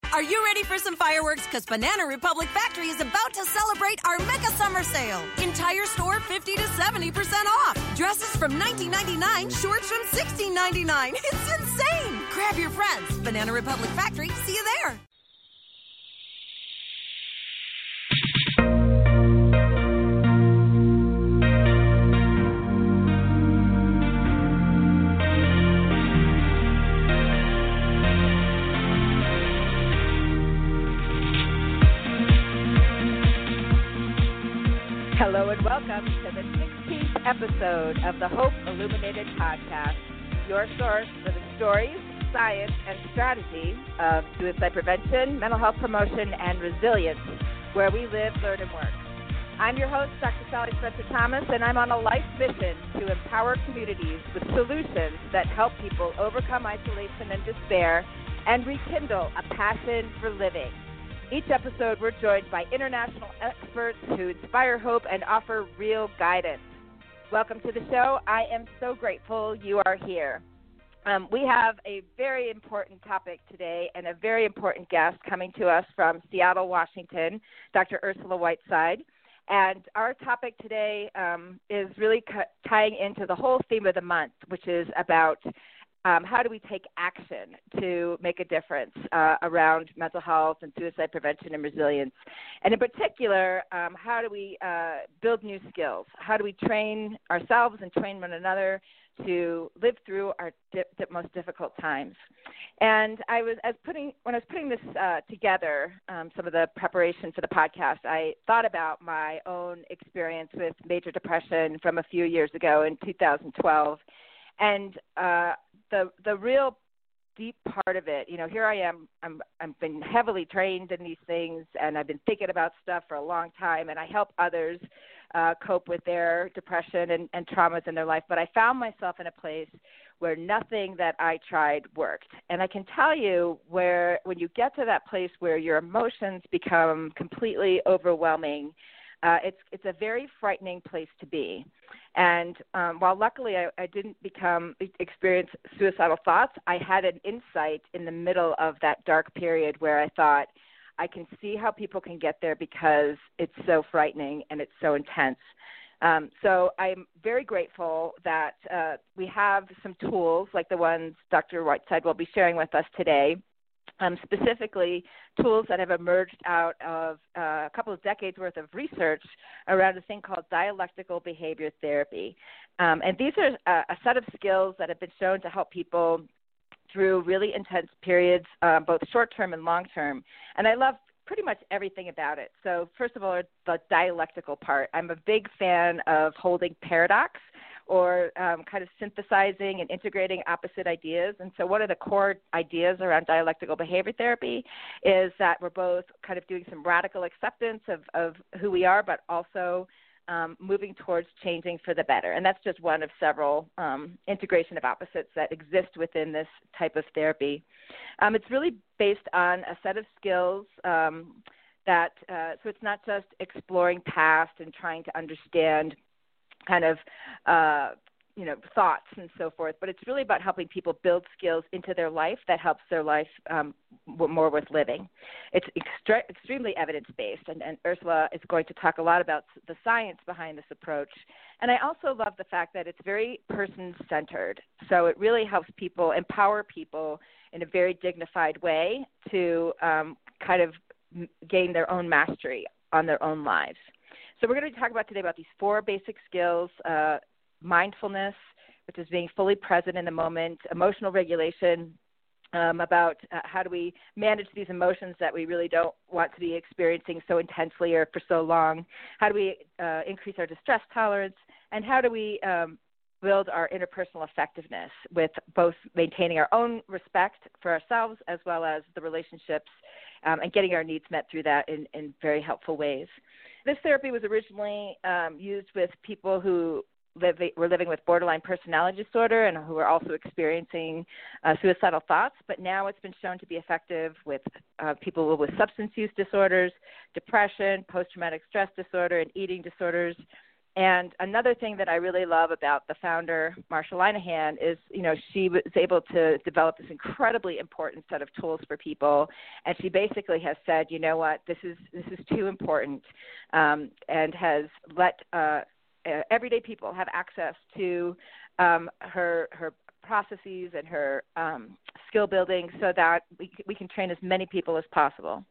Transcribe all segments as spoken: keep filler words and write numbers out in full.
Are you ready for some fireworks? Because Banana Republic Factory is about to celebrate our mega summer sale. Entire store fifty to seventy percent off. Dresses from nineteen ninety-nine, shorts from sixteen ninety-nine. It's insane. Grab your friends. Banana Republic Factory. See you there. Hello and welcome to the sixteenth episode of the Hope Illuminated Podcast, your source for the stories, science, and strategy of suicide prevention, mental health promotion, and resilience, where we live, learn, and work. I'm your host, Doctor Sally Spencer-Thomas, and I'm on a life mission to empower communities with solutions that help people overcome isolation and despair and rekindle a passion for living. Each episode, we're joined by international experts who inspire hope and offer real guidance. Welcome to the show. I am so grateful you are here. Um, we have a very important topic today and a very important guest coming to us from Seattle, Washington, Doctor Ursula Whiteside. And our topic today um, is really cu- tying into the whole theme of the month, which is about Um, how do we take action to make a difference uh, around mental health and suicide prevention and resilience? And in particular, um, how do we uh, build new skills? How do we train ourselves and train one another to live through our di- di- most difficult times? And I was, as putting when I was putting this uh, together, um, some of the preparation for the podcast, I thought about my own experience with major depression from a few years ago in two thousand twelve. And uh, the the real deep part of it, you know, here I am, I'm, I've been heavily trained in these things, and I've been thinking about stuff for a long time, and I help others uh, cope with their depression and, and traumas in their life. But I found myself in a place where nothing that I tried worked. And I can tell you where when you get to that place where your emotions become completely overwhelming, Uh, it's it's a very frightening place to be. And um, while luckily I, I didn't become experience suicidal thoughts, I had an insight in the middle of that dark period where I thought, I can see how people can get there because it's so frightening and it's so intense. Um, so I'm very grateful that uh, we have some tools like the ones Doctor Whiteside will be sharing with us today. Um, specifically tools that have emerged out of uh, a couple of decades worth of research around a thing called dialectical behavior therapy. Um, and these are a, a set of skills that have been shown to help people through really intense periods, uh, both short-term and long-term. And I love pretty much everything about it. So first of all, the dialectical part. I'm a big fan of holding paradox, or um, kind of synthesizing and integrating opposite ideas. And so one of the core ideas around dialectical behavior therapy is that we're both kind of doing some radical acceptance of, of who we are, but also um, moving towards changing for the better. And that's just one of several um, integration of opposites that exist within this type of therapy. Um, it's really based on a set of skills um, that, uh, so it's not just exploring past and trying to understand kind of, uh, you know, thoughts and so forth, but it's really about helping people build skills into their life that helps their life um, more worth living. It's extre- extremely evidence-based, and, and Ursula is going to talk a lot about the science behind this approach. And I also love the fact that it's very person-centered, so it really helps people, empower people in a very dignified way to um, kind of gain their own mastery on their own lives. So we're going to talk about today about these four basic skills, uh, mindfulness, which is being fully present in the moment, emotional regulation, um, about uh, how do we manage these emotions that we really don't want to be experiencing so intensely or for so long, how do we uh, increase our distress tolerance, and how do we um, build our interpersonal effectiveness with both maintaining our own respect for ourselves as well as the relationships um, and getting our needs met through that in, in very helpful ways. This therapy was originally um, used with people who live, were living with borderline personality disorder and who were also experiencing uh, suicidal thoughts, but now it's been shown to be effective with uh, people with substance use disorders, depression, post-traumatic stress disorder, and eating disorders. and another thing that I really love about the founder, Marsha Linehan, is, you know, she was able to develop this incredibly important set of tools for people. And she basically has said, you know what, this is this is too important, um, and has let uh, everyday people have access to um, her her processes and her um, skill building so that we, we can train as many people as possible.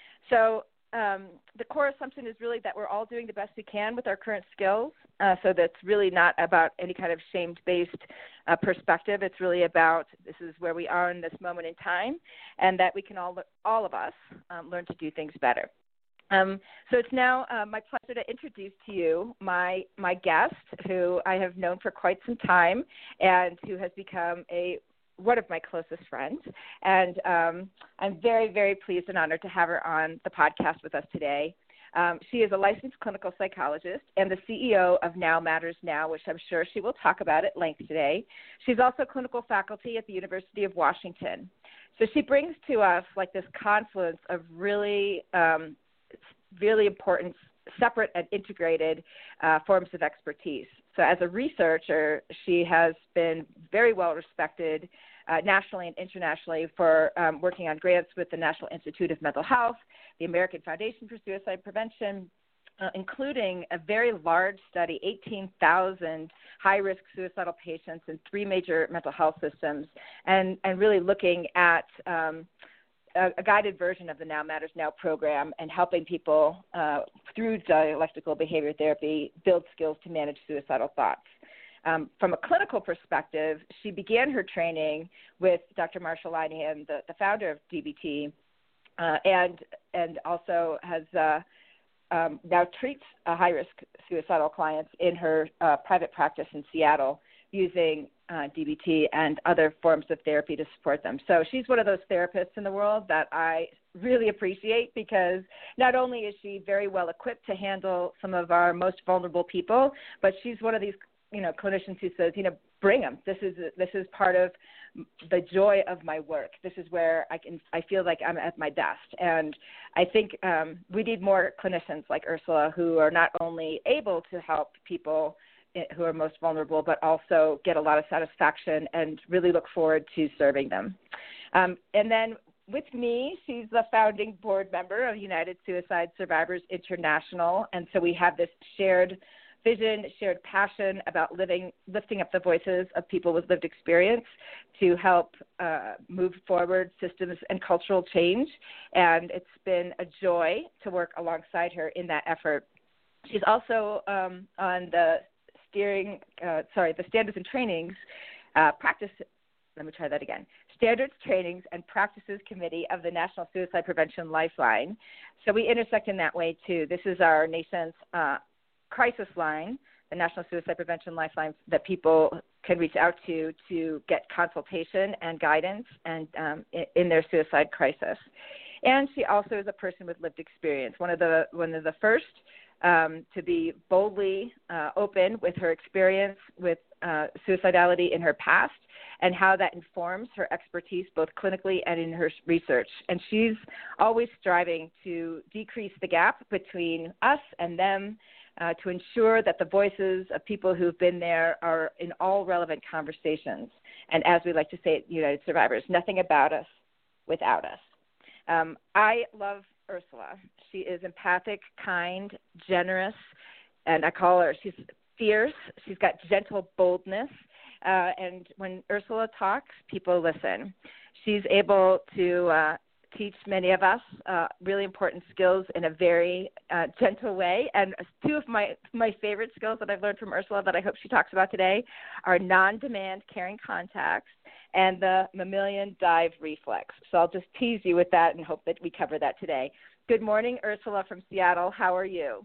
So um, the core assumption is really that we're all doing the best we can with our current skills. Uh, so that's really not about any kind of shame-based uh, perspective. It's really about this is where we are in this moment in time, and that we can all, all of us, um, learn to do things better. Um, so it's now uh, my pleasure to introduce to you my my guest, who I have known for quite some time, and who has become a one of my closest friends. And um, I'm very, very pleased and honored to have her on the podcast with us today. Um, she is a licensed clinical psychologist and the C E O of Now Matters Now, which I'm sure she will talk about at length today. She's also clinical faculty at the University of Washington. So she brings to us like this confluence of really, um, really important, separate and integrated uh, forms of expertise. So as a researcher, she has been very well respected uh, nationally and internationally for um, working on grants with the National Institute of Mental Health, the American Foundation for Suicide Prevention, uh, including a very large study, eighteen thousand high-risk suicidal patients in three major mental health systems, and, and really looking at um, a, a guided version of the Now Matters Now program and helping people uh, through dialectical behavior therapy build skills to manage suicidal thoughts. Um, from a clinical perspective, she began her training with Doctor Marsha Linehan, the, the founder of D B T, uh, and and also has uh, um, now treats uh, high-risk suicidal clients in her uh, private practice in Seattle using uh, D B T and other forms of therapy to support them. So she's one of those therapists in the world that I really appreciate, because not only is she very well equipped to handle some of our most vulnerable people, but she's one of these you know, clinicians who says, you know, bring them. This is this is part of the joy of my work. This is where I can I feel like I'm at my best. And I think um, we need more clinicians like Ursula who are not only able to help people who are most vulnerable, but also get a lot of satisfaction and really look forward to serving them. Um, and then with me, she's the founding board member of United Suicide Survivors International, and so we have this shared vision, shared passion about living, lifting up the voices of people with lived experience to help uh, move forward systems and cultural change. And it's been a joy to work alongside her in that effort. She's also um, on the steering, uh, sorry, the Standards and Trainings uh, practice. Let me try that again. Standards, Trainings, and Practices Committee of the National Suicide Prevention Lifeline. So we intersect in that way too. This is our nation's uh, crisis line, the National Suicide Prevention Lifeline, that people can reach out to to get consultation and guidance and um, in, in their suicide crisis. And she also is a person with lived experience, one of the one of the first um, to be boldly uh, open with her experience with uh, suicidality in her past and how that informs her expertise both clinically and in her research. And she's always striving to decrease the gap between us and them, Uh, to ensure that the voices of people who've been there are in all relevant conversations. And as we like to say at United Survivors, nothing about us without us. Um, I love Ursula. She is empathic, kind, generous, and I call her, she's fierce. She's got gentle boldness. Uh, and when Ursula talks, people listen. She's able to uh, teach many of us uh, really important skills in a very uh, gentle way. And two of my, my favorite skills that I've learned from Ursula that I hope she talks about today are non-demand caring contacts and the mammalian dive reflex. So I'll just tease you with that and hope that we cover that today. Good morning, Ursula from Seattle. How are you?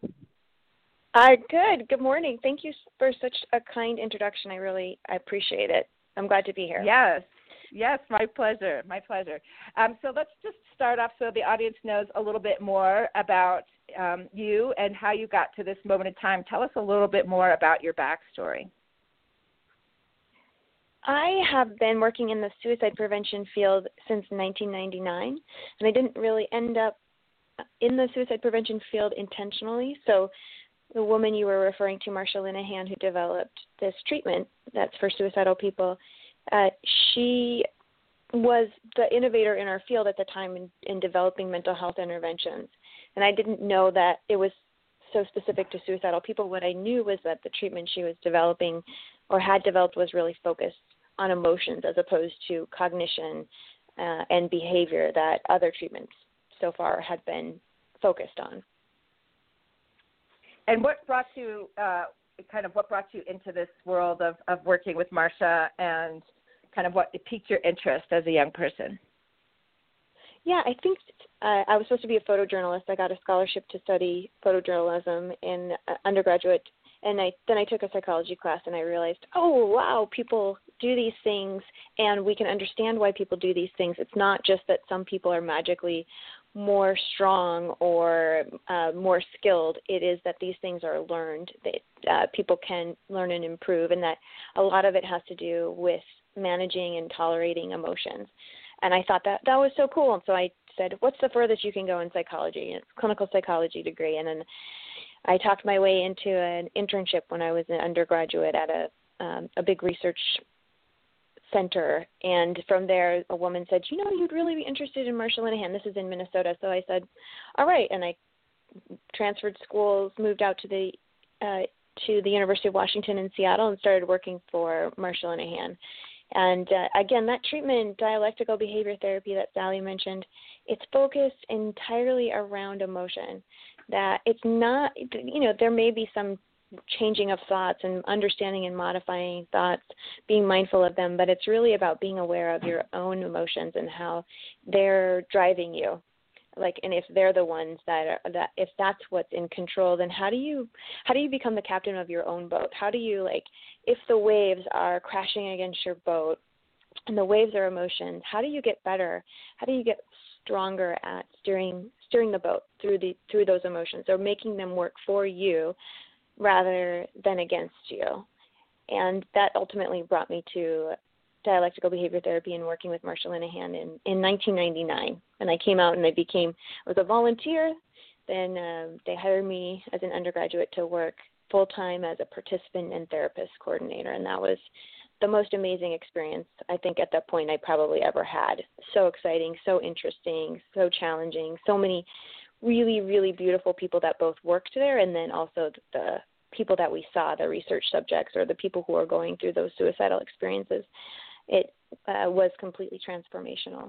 Uh, good. Good morning. Thank you for such a kind introduction. I really I appreciate it. I'm glad to be here. Yes. Yes, my pleasure, my pleasure. Um, so let's just start off so the audience knows a little bit more about um, you and how you got to this moment in time. Tell us a little bit more about your backstory. I have been working in the suicide prevention field since nineteen ninety-nine, and I didn't really end up in the suicide prevention field intentionally. So the woman you were referring to, Marsha Linehan, who developed this treatment that's for suicidal people, uh, she was the innovator in our field at the time in, in developing mental health interventions. And I didn't know that it was so specific to suicidal people. What I knew was that the treatment she was developing or had developed was really focused on emotions as opposed to cognition uh, and behavior that other treatments so far had been focused on. And what brought you, uh, kind of what brought you into this world of, of working with Marsha, and kind of what piqued your interest as a young person? Yeah, I think uh, I was supposed to be a photojournalist. I got a scholarship to study photojournalism in uh, undergraduate, and I then I took a psychology class, and I realized, oh, wow, people do these things, and we can understand why people do these things. It's not just that some people are magically more strong or uh, more skilled. It is that these things are learned, that uh, people can learn and improve, and that a lot of it has to do with managing and tolerating emotions. And I thought that that was so cool. And so I said, what's the furthest you can go in psychology? And it's a clinical psychology degree. And then I talked my way into an internship when I was an undergraduate at a um, a big research center. And from there, a woman said, you know, you'd really be interested in Marsha Linehan. This is in Minnesota. So I said, all right. And I transferred schools, moved out to the uh, to the University of Washington in Seattle, and started working for Marsha Linehan. And uh, again, that treatment, dialectical behavior therapy that Sally mentioned, it's focused entirely around emotion. That it's not, you know, there may be some changing of thoughts and understanding and modifying thoughts, being mindful of them, but it's really about being aware of your own emotions and how they're driving you. Like, and if they're the ones that are, that if that's what's in control, then how do you how do you become the captain of your own boat? How do you, like, if the waves are crashing against your boat and the waves are emotions, how do you get better? How do you get stronger at steering steering the boat through the through those emotions, or making them work for you rather than against you? And that ultimately brought me to dialectical behavior therapy and working with Marsha Linehan in, in nineteen ninety-nine. And I came out and I became, I was a volunteer. Then um, they hired me as an undergraduate to work full-time as a participant and therapist coordinator. And that was the most amazing experience, I think, at that point I probably ever had. So exciting, so interesting, so challenging, so many really, really beautiful people that both worked there, and then also the people that we saw, the research subjects or the people who are going through those suicidal experiences. It uh, was completely transformational.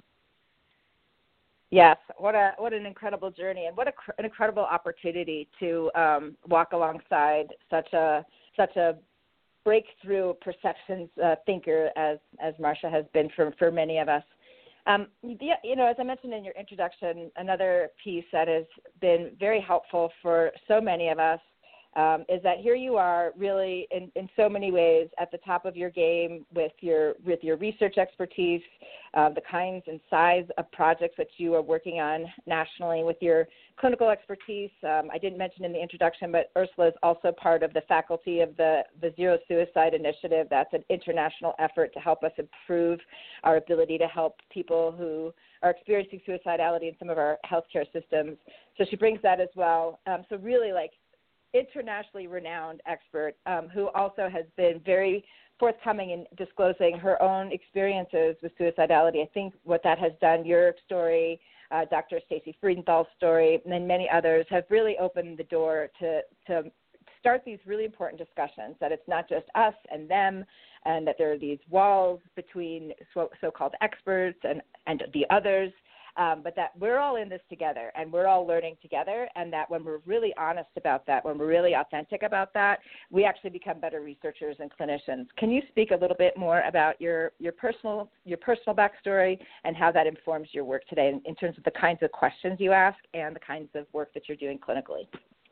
Yes, what a what an incredible journey, and what a, an incredible opportunity to um, walk alongside such a such a breakthrough perceptions uh, thinker as as Marsha has been for for many of us. Um, you know, as I mentioned in your introduction, another piece that has been very helpful for so many of us Um, is that here you are really in, in so many ways at the top of your game with your with your research expertise, uh, the kinds and size of projects that you are working on nationally with your clinical expertise. Um, I didn't mention in the introduction, but Ursula is also part of the faculty of the, the Zero Suicide Initiative. That's an international effort to help us improve our ability to help people who are experiencing suicidality in some of our healthcare systems. So she brings that as well. Um, so really, like, internationally renowned expert um, who also has been very forthcoming in disclosing her own experiences with suicidality. I think what that has done, your story, uh, Doctor Stacy Friedenthal's story, and then many others have really opened the door to, to start these really important discussions, that it's not just us and them, and that there are these walls between so, so-called experts and, and the others. Um, but that we're all in this together, and we're all learning together, and that when we're really honest about that, when we're really authentic about that, we actually become better researchers and clinicians. Can you speak a little bit more about your, your personal your personal backstory and how that informs your work today in, in terms of the kinds of questions you ask and the kinds of work that you're doing clinically?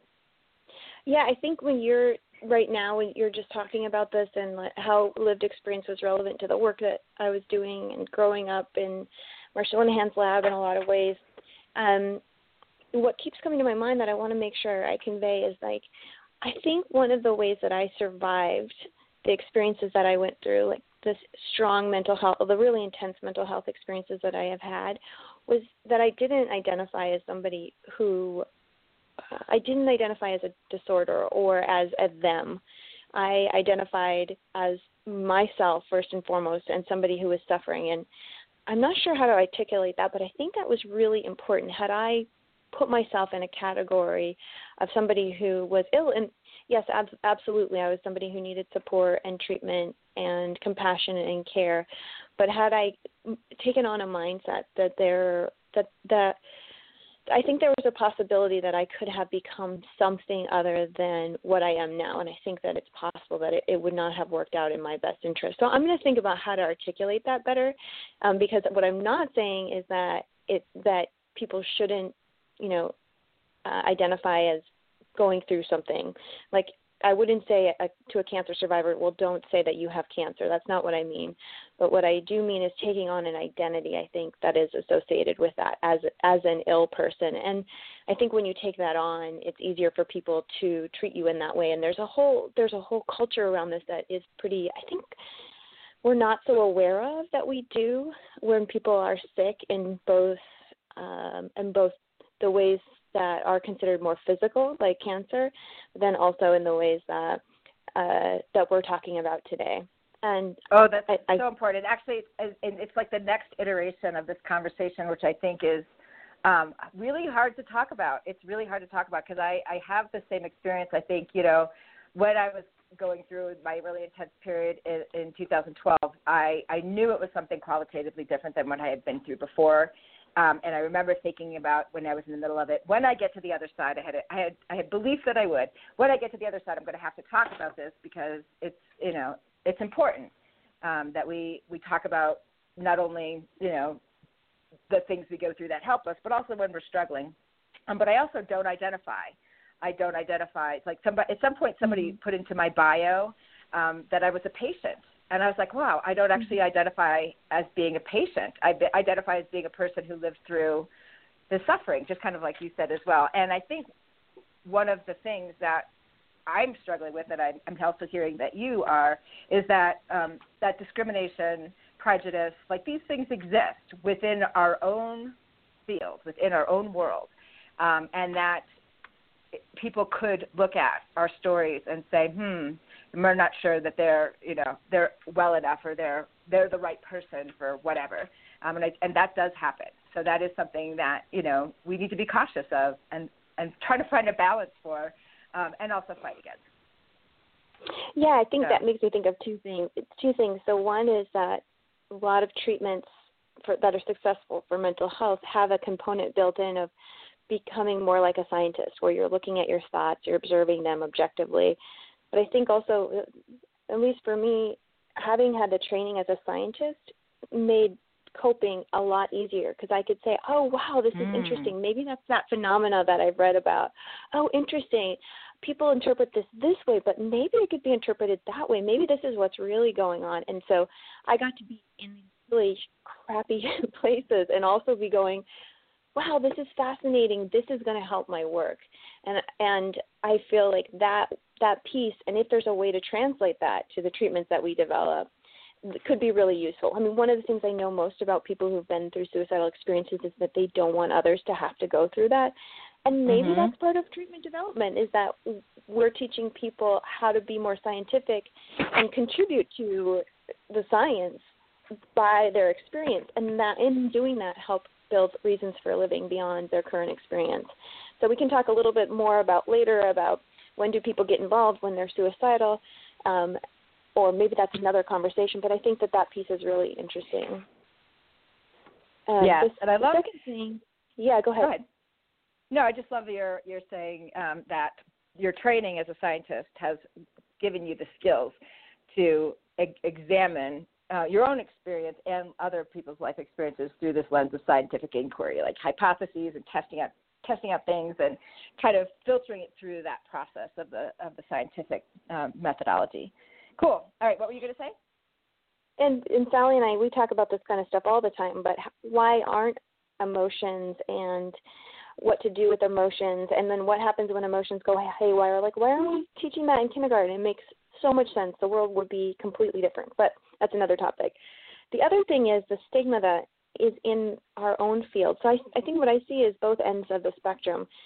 Yeah, I think when you're right now, when you're just talking about this and how lived experience was relevant to the work that I was doing and growing up in Marsha Linehan's lab in a lot of ways, um, what keeps coming to my mind that I want to make sure I convey is, like, I think one of the ways that I survived the experiences that I went through, like this strong mental health, the really intense mental health experiences that I have had, was that I didn't identify as somebody who I didn't identify as a disorder or as a them. I identified as myself first and foremost and somebody who was suffering. And I'm not sure how to articulate that, but I think that was really important. Had I put myself in a category of somebody who was ill, and yes, ab- absolutely, I was somebody who needed support and treatment and compassion and care, but had I taken on a mindset that there, that, that I think there was a possibility that I could have become something other than what I am now, and I think that it's possible that it, it would not have worked out in my best interest. So I'm going to think about how to articulate that better, um, because what I'm not saying is that it that people shouldn't, you know, uh, identify as going through something. Like, I wouldn't say a, to a cancer survivor, well, don't say that you have cancer. That's not what I mean. But what I do mean is taking on an identity, I think, that is associated with that as as an ill person. And I think when you take that on, it's easier for people to treat you in that way. And there's a whole there's a whole culture around this that is pretty, I think, we're not so aware of that we do when people are sick in both um, in both the ways that are considered more physical, like cancer, then also in the ways that uh, that we're talking about today. And oh, that's I, so I, important. Actually, it's, it's like the next iteration of this conversation, which I think is um, really hard to talk about. It's really hard to talk about because I, I have the same experience. I think, you know, when I was going through my really intense period in, in two thousand twelve, I, I knew it was something qualitatively different than what I had been through before. Um, and I remember thinking about when I was in the middle of it, when I get to the other side, I had, a, I had, I had belief that I would. When I get to the other side, I'm going to have to talk about this because it's, you know, it's important um, that we, we talk about not only, you know, the things we go through that help us, but also when we're struggling. Um, but I also don't identify. I don't identify. It's like somebody, at some point somebody mm-hmm. put into my bio um, that I was a patient. And I was like, wow, I don't actually identify as being a patient. I be- identify as being a person who lived through the suffering, just kind of like you said as well. And I think one of the things that I'm struggling with, and I'm, I'm also hearing that you are, is that um, that discrimination, prejudice, like these things exist within our own field, within our own world, um, and that people could look at our stories and say, hmm, we're not sure that they're, you know, they're well enough or they're they're the right person for whatever, um, and I, and that does happen. So that is something that, you know, we need to be cautious of and, and try to find a balance for, um, and also fight against. Yeah, I think so. that makes me think of two things. Two things. So one is that a lot of treatments for, that are successful for mental health have a component built in of becoming more like a scientist, where you're looking at your thoughts, you're observing them objectively. But I think also, at least for me, having had the training as a scientist made coping a lot easier because I could say, oh, wow, this is mm. interesting. Maybe that's that phenomena that I've read about. Oh, interesting. People interpret this this way, but maybe it could be interpreted that way. Maybe this is what's really going on. And so I got to be in these really crappy places and also be going, wow, this is fascinating. This is going to help my work. And and I feel like that that piece, and if there's a way to translate that to the treatments that we develop, could be really useful. I mean, one of the things I know most about people who've been through suicidal experiences is that they don't want others to have to go through that. And maybe mm-hmm. that's part of treatment development, is that we're teaching people how to be more scientific and contribute to the science by their experience, and that in doing that help build reasons for living beyond their current experience. So we can talk a little bit more about later about when do people get involved when they're suicidal, um, or maybe that's another conversation, but I think that that piece is really interesting. Uh, yes, this, and I love... The second thing, yeah, go ahead. Go ahead. No, I just love that you're, you're saying um, that your training as a scientist has given you the skills to e- examine Uh, your own experience and other people's life experiences through this lens of scientific inquiry, like hypotheses and testing out testing out things and kind of filtering it through that process of the of the scientific um, methodology. Cool. All right, what were you going to say? And, and Sally and I, we talk about this kind of stuff all the time, but why aren't emotions and what to do with emotions, and then what happens when emotions go haywire? Like, why aren't we teaching that in kindergarten? It makes so much sense. The world would be completely different, but that's another topic. The other thing is the stigma that is in our own field. So I, I think what I see is both ends of the spectrum.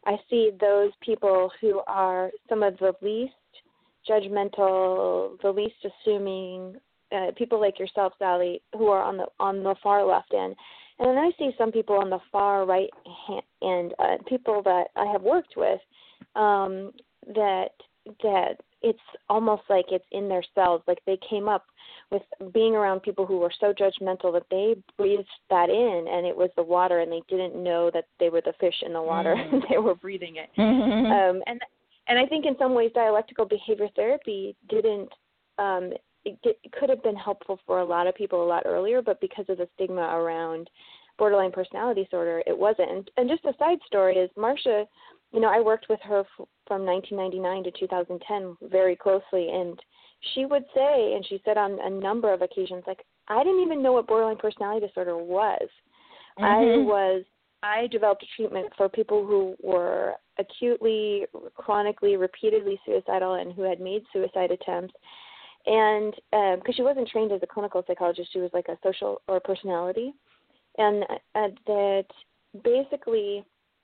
I see those people who are some of the least judgmental, the least assuming, uh, people like yourself, Sally, who are on the on the far left end. And then I see some people on the far right hand, and uh, people that I have worked with, um, that that it's almost like it's in their cells, like they came up with being around people who were so judgmental that they breathed that in, and it was the water, and they didn't know that they were the fish in the water, mm. and they were breathing it. Mm-hmm. Um, and and I think in some ways dialectical behavior therapy didn't, um, it, it could have been helpful for a lot of people a lot earlier, but because of the stigma around borderline personality disorder, it wasn't. And, and just a side story is Marcia, you know, I worked with her f- from nineteen ninety-nine to two thousand ten very closely, and she would say, and she said on a number of occasions, like, I didn't even know what borderline personality disorder was. Mm-hmm. I was, I developed a treatment for people who were acutely, chronically, repeatedly suicidal and who had made suicide attempts. And because um, she wasn't trained as a clinical psychologist, she was like a social or personality. And uh, that basically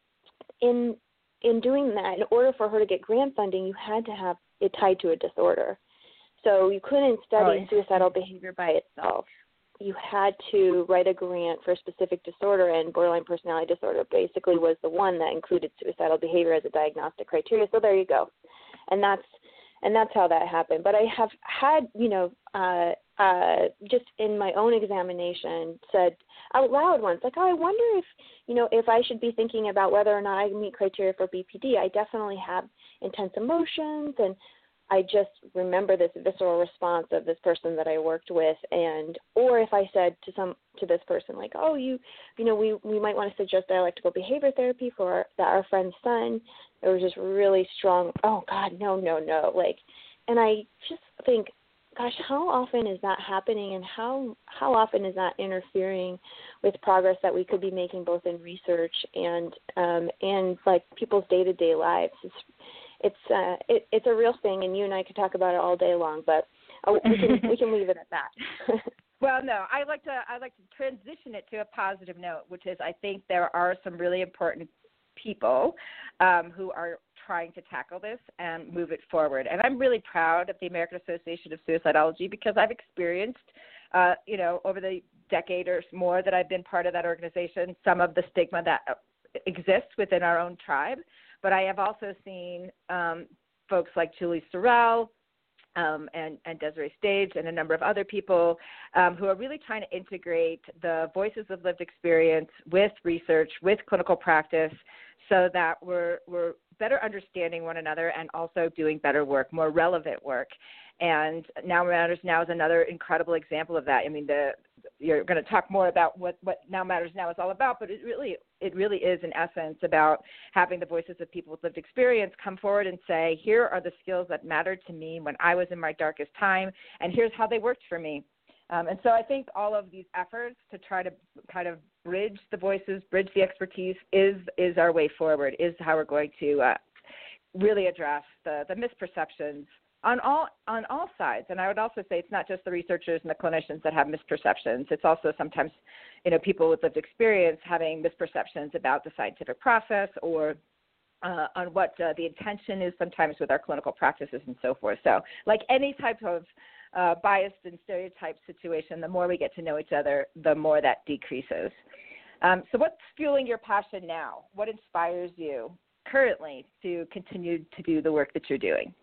in in doing that, in order for her to get grant funding, you had to have it tied to a disorder. So you couldn't study oh, suicidal behavior by itself. You had to write a grant for a specific disorder, and borderline personality disorder basically was the one that included suicidal behavior as a diagnostic criteria. So there you go. And that's and that's how that happened. But I have had, you know, uh, uh, just in my own examination said out loud once, like, oh, I wonder if, you know, if I should be thinking about whether or not I meet criteria for B P D. I definitely have intense emotions, and I just remember this visceral response of this person that I worked with, and or if I said to some to this person, like, oh, you, you know, we, we might want to suggest dialectical behavior therapy for our, that our friend's son. There was just really strong, oh God, no, no, no, like, and I just think, gosh, how often is that happening, and how how often is that interfering with progress that we could be making both in research and um, and like people's day to day lives? It's it's uh, it, it's a real thing, and you and I could talk about it all day long, but uh, we can we can leave it at that. Well, no, I like to I like to transition it to a positive note, which is I think there are some really important people um, who are trying to tackle this and move it forward. And I'm really proud of the American Association of Suicidology because I've experienced, uh, you know, over the decade or more that I've been part of that organization, some of the stigma that exists within our own tribe. But I have also seen um, folks like Julie Sorrell, Um, and, and Desiree Stage and a number of other people um, who are really trying to integrate the voices of lived experience with research, with clinical practice, so that we're we're better understanding one another and also doing better work, more relevant work. And Now Matters Now is another incredible example of that. I mean, the, you're going to talk more about what, what Now Matters Now is all about, but it really it really is in essence about having the voices of people with lived experience come forward and say, here are the skills that mattered to me when I was in my darkest time, and here's how they worked for me. Um, and so I think all of these efforts to try to kind of bridge the voices, bridge the expertise is is our way forward, is how we're going to uh, really address the, the misperceptions on all on all sides. And I would also say it's not just the researchers and the clinicians that have misperceptions. It's also sometimes, you know, people with lived experience having misperceptions about the scientific process or uh, on what uh, the intention is sometimes with our clinical practices and so forth. So like any type of uh, biased and stereotyped situation, the more we get to know each other, the more that decreases. Um, so what's fueling your passion now? What inspires you currently to continue to do the work that you're doing?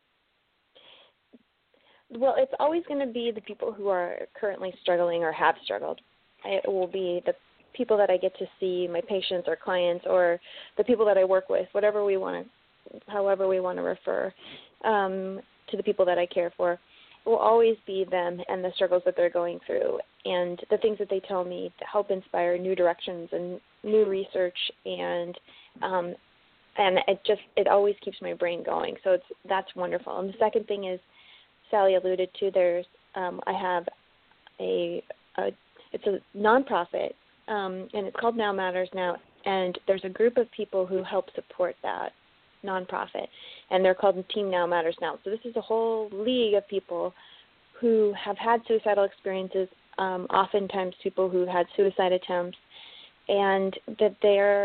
Well, it's always going to be the people who are currently struggling or have struggled. It will be the people that I get to see, my patients or clients, or the people that I work with, whatever we want to, however we want to refer um, to the people that I care for. It will always be them and the struggles that they're going through and the things that they tell me to help inspire new directions and new research, and um, and it just it always keeps my brain going. So it's that's wonderful. And the second thing is, Sally alluded to, there's um, I have a, a it's a nonprofit, um, and it's called Now Matters Now, and there's a group of people who help support that nonprofit, and they're called Team Now Matters Now. So this is a whole league of people who have had suicidal experiences, um, oftentimes people who had suicide attempts, and that they're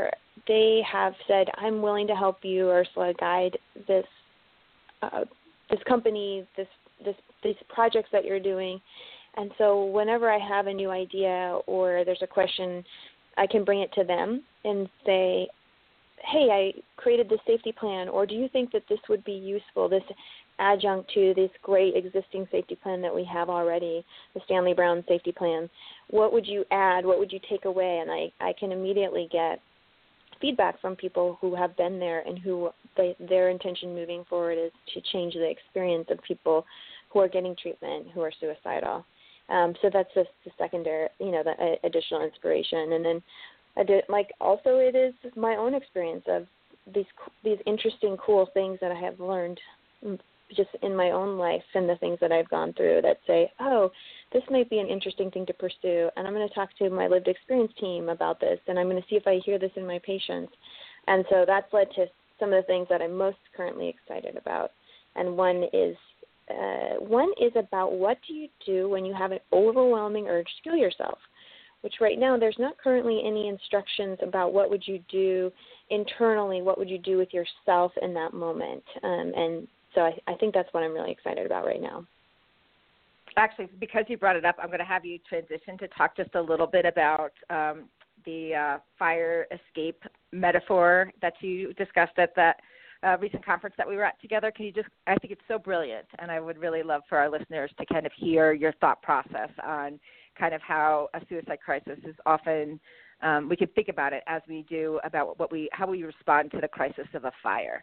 they have said, I'm willing to help you, Ursula, guide this uh, this company, this this these projects that you're doing. And so whenever I have a new idea or there's a question, I can bring it to them and say, hey, I created this safety plan, or do you think that this would be useful, this adjunct to this great existing safety plan that we have already, the Stanley Brown safety plan? What would you add? What would you take away? And I, I can immediately get feedback from people who have been there and who they, their intention moving forward is to change the experience of people who are getting treatment who are suicidal. Um, so that's just the secondary, you know, the uh, additional inspiration. And then, I did, like, also it is my own experience of these these interesting, cool things that I have learned just in my own life and the things that I've gone through that say, oh, this might be an interesting thing to pursue, and I'm going to talk to my lived experience team about this, and I'm going to see if I hear this in my patients. And so that's led to some of the things that I'm most currently excited about. And one is uh, one is about what do you do when you have an overwhelming urge to kill yourself, which right now there's not currently any instructions about what would you do internally, what would you do with yourself in that moment. Um, and so I, I think that's what I'm really excited about right now. Actually, because you brought it up, I'm going to have you transition to talk just a little bit about um, the uh, fire escape metaphor that you discussed at that uh, recent conference that we were at together. Can you just, I think it's so brilliant, and I would really love for our listeners to kind of hear your thought process on kind of how a suicide crisis is often, um, we can think about it as we do about what we, how we respond to the crisis of a fire.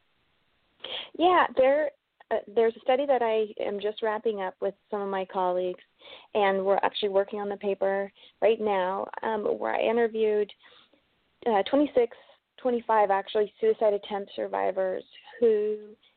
Yeah, there, uh, there's a study that I am just wrapping up with some of my colleagues, and we're actually working on the paper right now, um, where I interviewed uh, twenty-six, twenty-five actually suicide attempt survivors who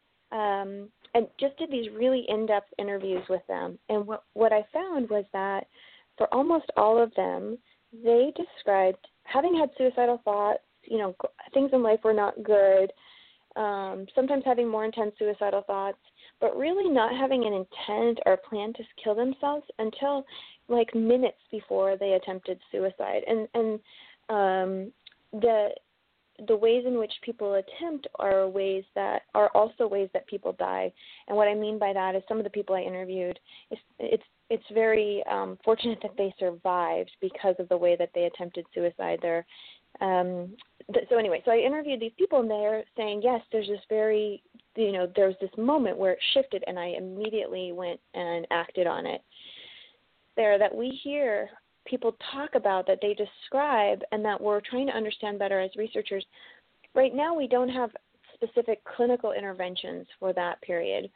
um, and just did these really in-depth interviews with them. And what, what I found was that for almost all of them, they described having had suicidal thoughts, you know, things in life were not good, um, sometimes having more intense suicidal thoughts, but really not having an intent or plan to kill themselves until like minutes before they attempted suicide. And and um, the the ways in which people attempt are ways that are also ways that people die. And what I mean by that is some of the people I interviewed, it's it's, it's very um, fortunate that they survived because of the way that they attempted suicide. They're, um, th- so anyway, so I interviewed these people, and they're saying, yes, there's this very, you know, there was this moment where it shifted, and I immediately went and acted on it. There, that we hear people talk about, that they describe, and that we're trying to understand better as researchers. Right now, we don't have specific clinical interventions for that period.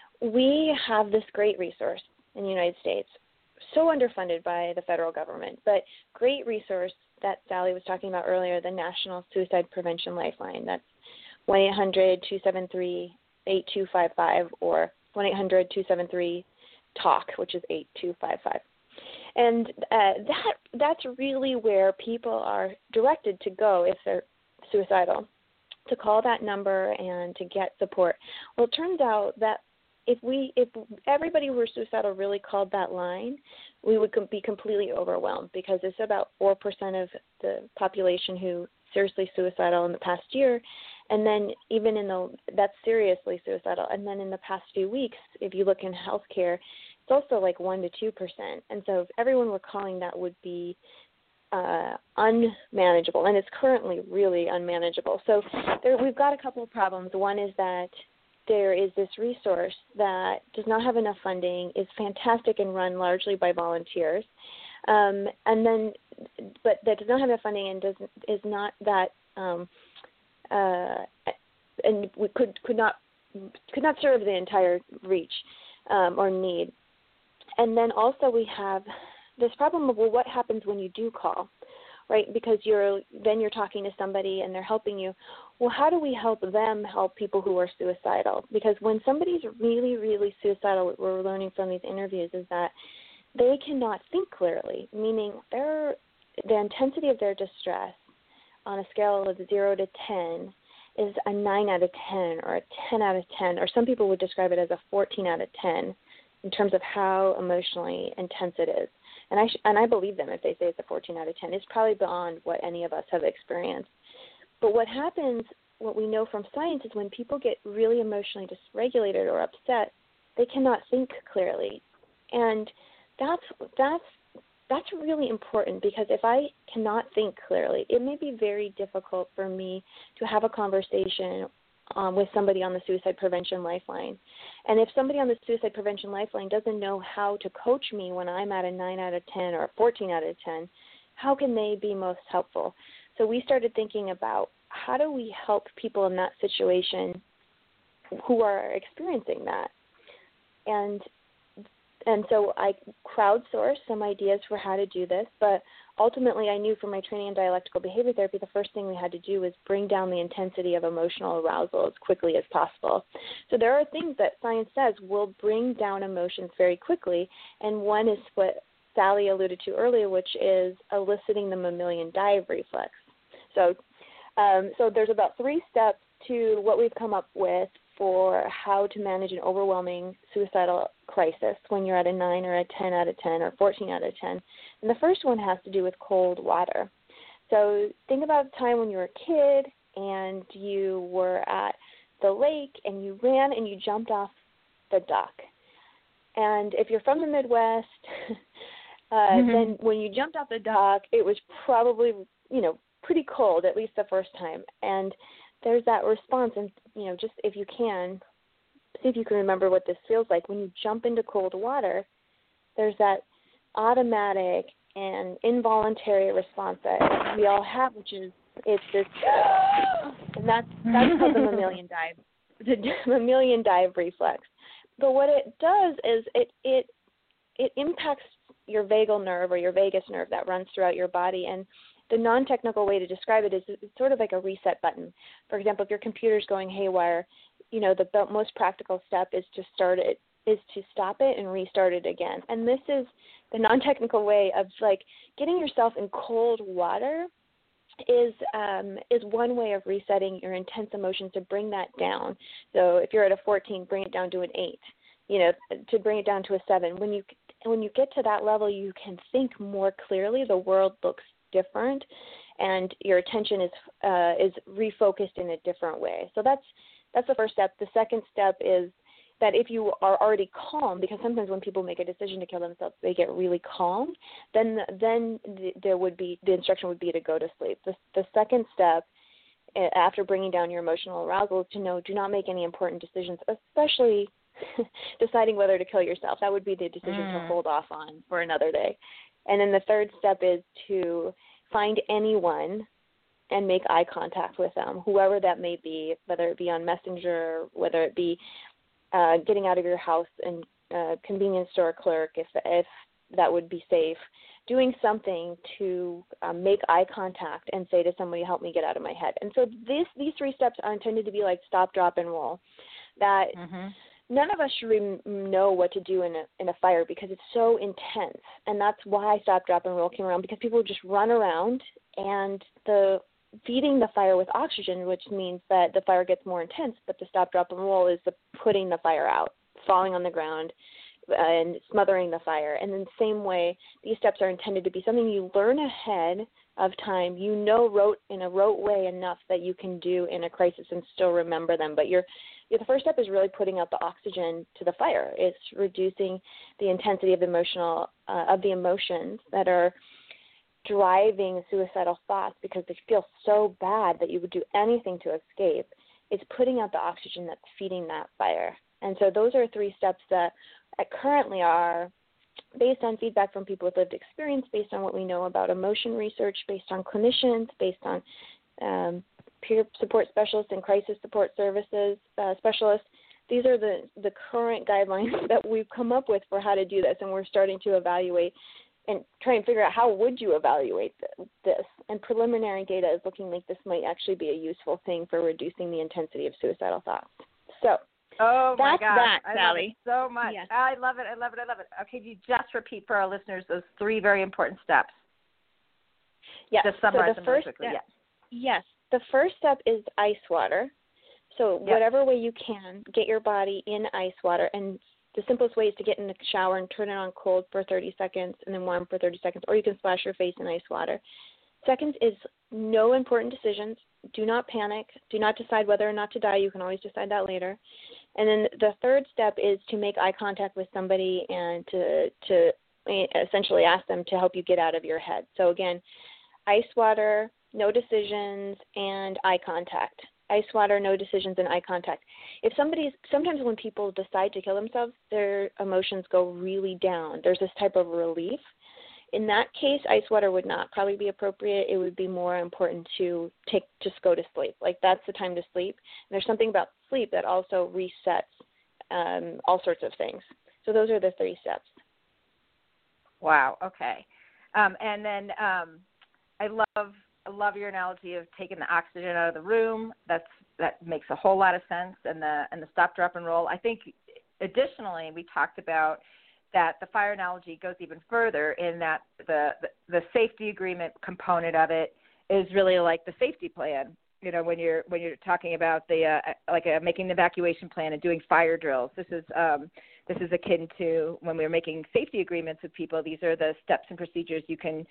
We have this great resource in the United States, so underfunded by the federal government, but great resource that Sally was talking about earlier, the National Suicide Prevention Lifeline. That's one eight hundred two seven three eight two five five or one eight hundred two seven three talk, which is eight two five five. And uh, that that's really where people are directed to go if they're suicidal, to call that number and to get support. Well, it turns out that if we if everybody who were suicidal really called that line, we would be completely overwhelmed, because it's about four percent of the population who seriously suicidal in the past year, and then even in the that's seriously suicidal. And then in the past few weeks, if you look in healthcare, it's also like one to two percent. And so if everyone were calling, that would be uh, unmanageable, and it's currently really unmanageable. So there, we've got a couple of problems. One is that there is this resource that does not have enough funding, is fantastic and run largely by volunteers, um, and then, but that does not have enough funding and doesn't is not that, um, uh, and we could could not could not serve the entire reach um, or need. And then also we have this problem of, well, what happens when you do call, right? Because you're then you're talking to somebody and they're helping you. Well, how do we help them help people who are suicidal? Because when somebody's really, really suicidal, what we're learning from these interviews is that they cannot think clearly, meaning their the intensity of their distress on a scale of zero to ten is a nine out of ten or a ten out of ten, or some people would describe it as a fourteen out of ten in terms of how emotionally intense it is. And I sh- and I believe them if they say it's a fourteen out of ten. It's probably beyond what any of us have experienced. But what happens, what we know from science, is when people get really emotionally dysregulated or upset, they cannot think clearly. And that's that's that's really important, because if I cannot think clearly, it may be very difficult for me to have a conversation um, with somebody on the Suicide Prevention Lifeline. And if somebody on the Suicide Prevention Lifeline doesn't know how to coach me when I'm at a nine out of ten or a fourteen out of ten, how can they be most helpful? So we started thinking about, how do we help people in that situation who are experiencing that? And and so I crowdsourced some ideas for how to do this, but ultimately I knew from my training in dialectical behavior therapy, the first thing we had to do was bring down the intensity of emotional arousal as quickly as possible. So there are things that science says will bring down emotions very quickly, and one is what Sally alluded to earlier, which is eliciting the mammalian dive reflex. So, um, so there's about three steps to what we've come up with for how to manage an overwhelming suicidal crisis when you're at a nine or a ten out of ten or fourteen out of ten. And the first one has to do with cold water. So think about a time when you were a kid and you were at the lake and you ran and you jumped off the dock. And if you're from the Midwest, uh, mm-hmm. then when you jumped off the dock, it was probably, you know, pretty cold, at least the first time. And there's that response, and, you know, just if you can, see if you can remember what this feels like. When you jump into cold water, there's that automatic and involuntary response that we all have, which is, it's this, and that's, that's called the mammalian dive, the mammalian dive reflex. But what it does is it, it, it impacts your vagal nerve or your vagus nerve that runs throughout your body, and the non-technical way to describe it is it's sort of like a reset button. For example, if your computer's going haywire, you know, the most practical step is to start it, is to stop it and restart it again. And this is the non-technical way of, like, getting yourself in cold water is um, is one way of resetting your intense emotions to bring that down. So if you're at a fourteen, bring it down to an eight. You know, to bring it down to a seven. When you when you get to that level, you can think more clearly. The world looks different, and your attention is uh, is refocused in a different way. So that's that's the first step. The second step is that if you are already calm, because sometimes when people make a decision to kill themselves, they get really calm, then then there would be the instruction would be to go to sleep. The, the second step after bringing down your emotional arousal is to know, do not make any important decisions, especially deciding whether to kill yourself. That would be the decision mm. to hold off on for another day. And then the third step is to find anyone and make eye contact with them, whoever that may be, whether it be on Messenger, whether it be uh, getting out of your house and uh, convenience store clerk, if if that would be safe, doing something to um, make eye contact and say to somebody, help me get out of my head. And so this, these three steps are intended to be like stop, drop, and roll, that mm-hmm. none of us should re- know what to do in a, in a fire because it's so intense. And that's why stop, drop, and roll came around, because people would just run around, and the feeding the fire with oxygen, which means that the fire gets more intense, but the stop, drop, and roll is the putting the fire out, falling on the ground, and smothering the fire. And in the same way, these steps are intended to be something you learn ahead of time, you know, rote in a rote way enough that you can do in a crisis and still remember them. But you're, you're, the first step is really putting out the oxygen to the fire. It's reducing the intensity of emotional uh, of the emotions that are driving suicidal thoughts because they feel so bad that you would do anything to escape. It's putting out the oxygen that's feeding that fire. And so those are three steps that currently are based on feedback from people with lived experience, based on what we know about emotion research, based on clinicians, based on um, peer support specialists and crisis support services uh, specialists. These are the, the current guidelines that we've come up with for how to do this, and we're starting to evaluate and try and figure out how would you evaluate this. And preliminary data is looking like this might actually be a useful thing for reducing the intensity of suicidal thoughts. So oh, my that's gosh. that, I Sally. love it so much. Yes. I love it. I love it. I love it. Okay, can you just repeat for our listeners those three very important steps? Yes. Just summarize so the them first really quickly. Step, yes. yes. The first step is ice water. So yep. whatever way you can, get your body in ice water. And the simplest way is to get in the shower and turn it on cold for thirty seconms and then warm for thirty seconds, or you can splash your face in ice water. Second is no important decisions. Do not panic. Do not decide whether or not to die. You can always decide that later. And then the third step is to make eye contact with somebody and to to essentially ask them to help you get out of your head. So again, ice water, no decisions, and eye contact. Ice water, no decisions, and eye contact. If somebody's, sometimes when people decide to kill themselves, their emotions go really down. There's this type of relief. In that case, ice water would not probably be appropriate. It would be more important to take, just go to sleep. Like that's the time to sleep. And there's something about sleep that also resets um, all sorts of things. So those are the three steps. Wow. Okay. Um, and then um, I love I love your analogy of taking the oxygen out of the room. That's that makes a whole lot of sense. And the and the stop, drop, and roll. I think additionally we talked about that the fire analogy goes even further in that the, the the safety agreement component of it is really like the safety plan. You know, when you're when you're talking about the uh, like a, making the evacuation plan and doing fire drills. This is um, this is akin to when we're making safety agreements with people. These are the steps and procedures you can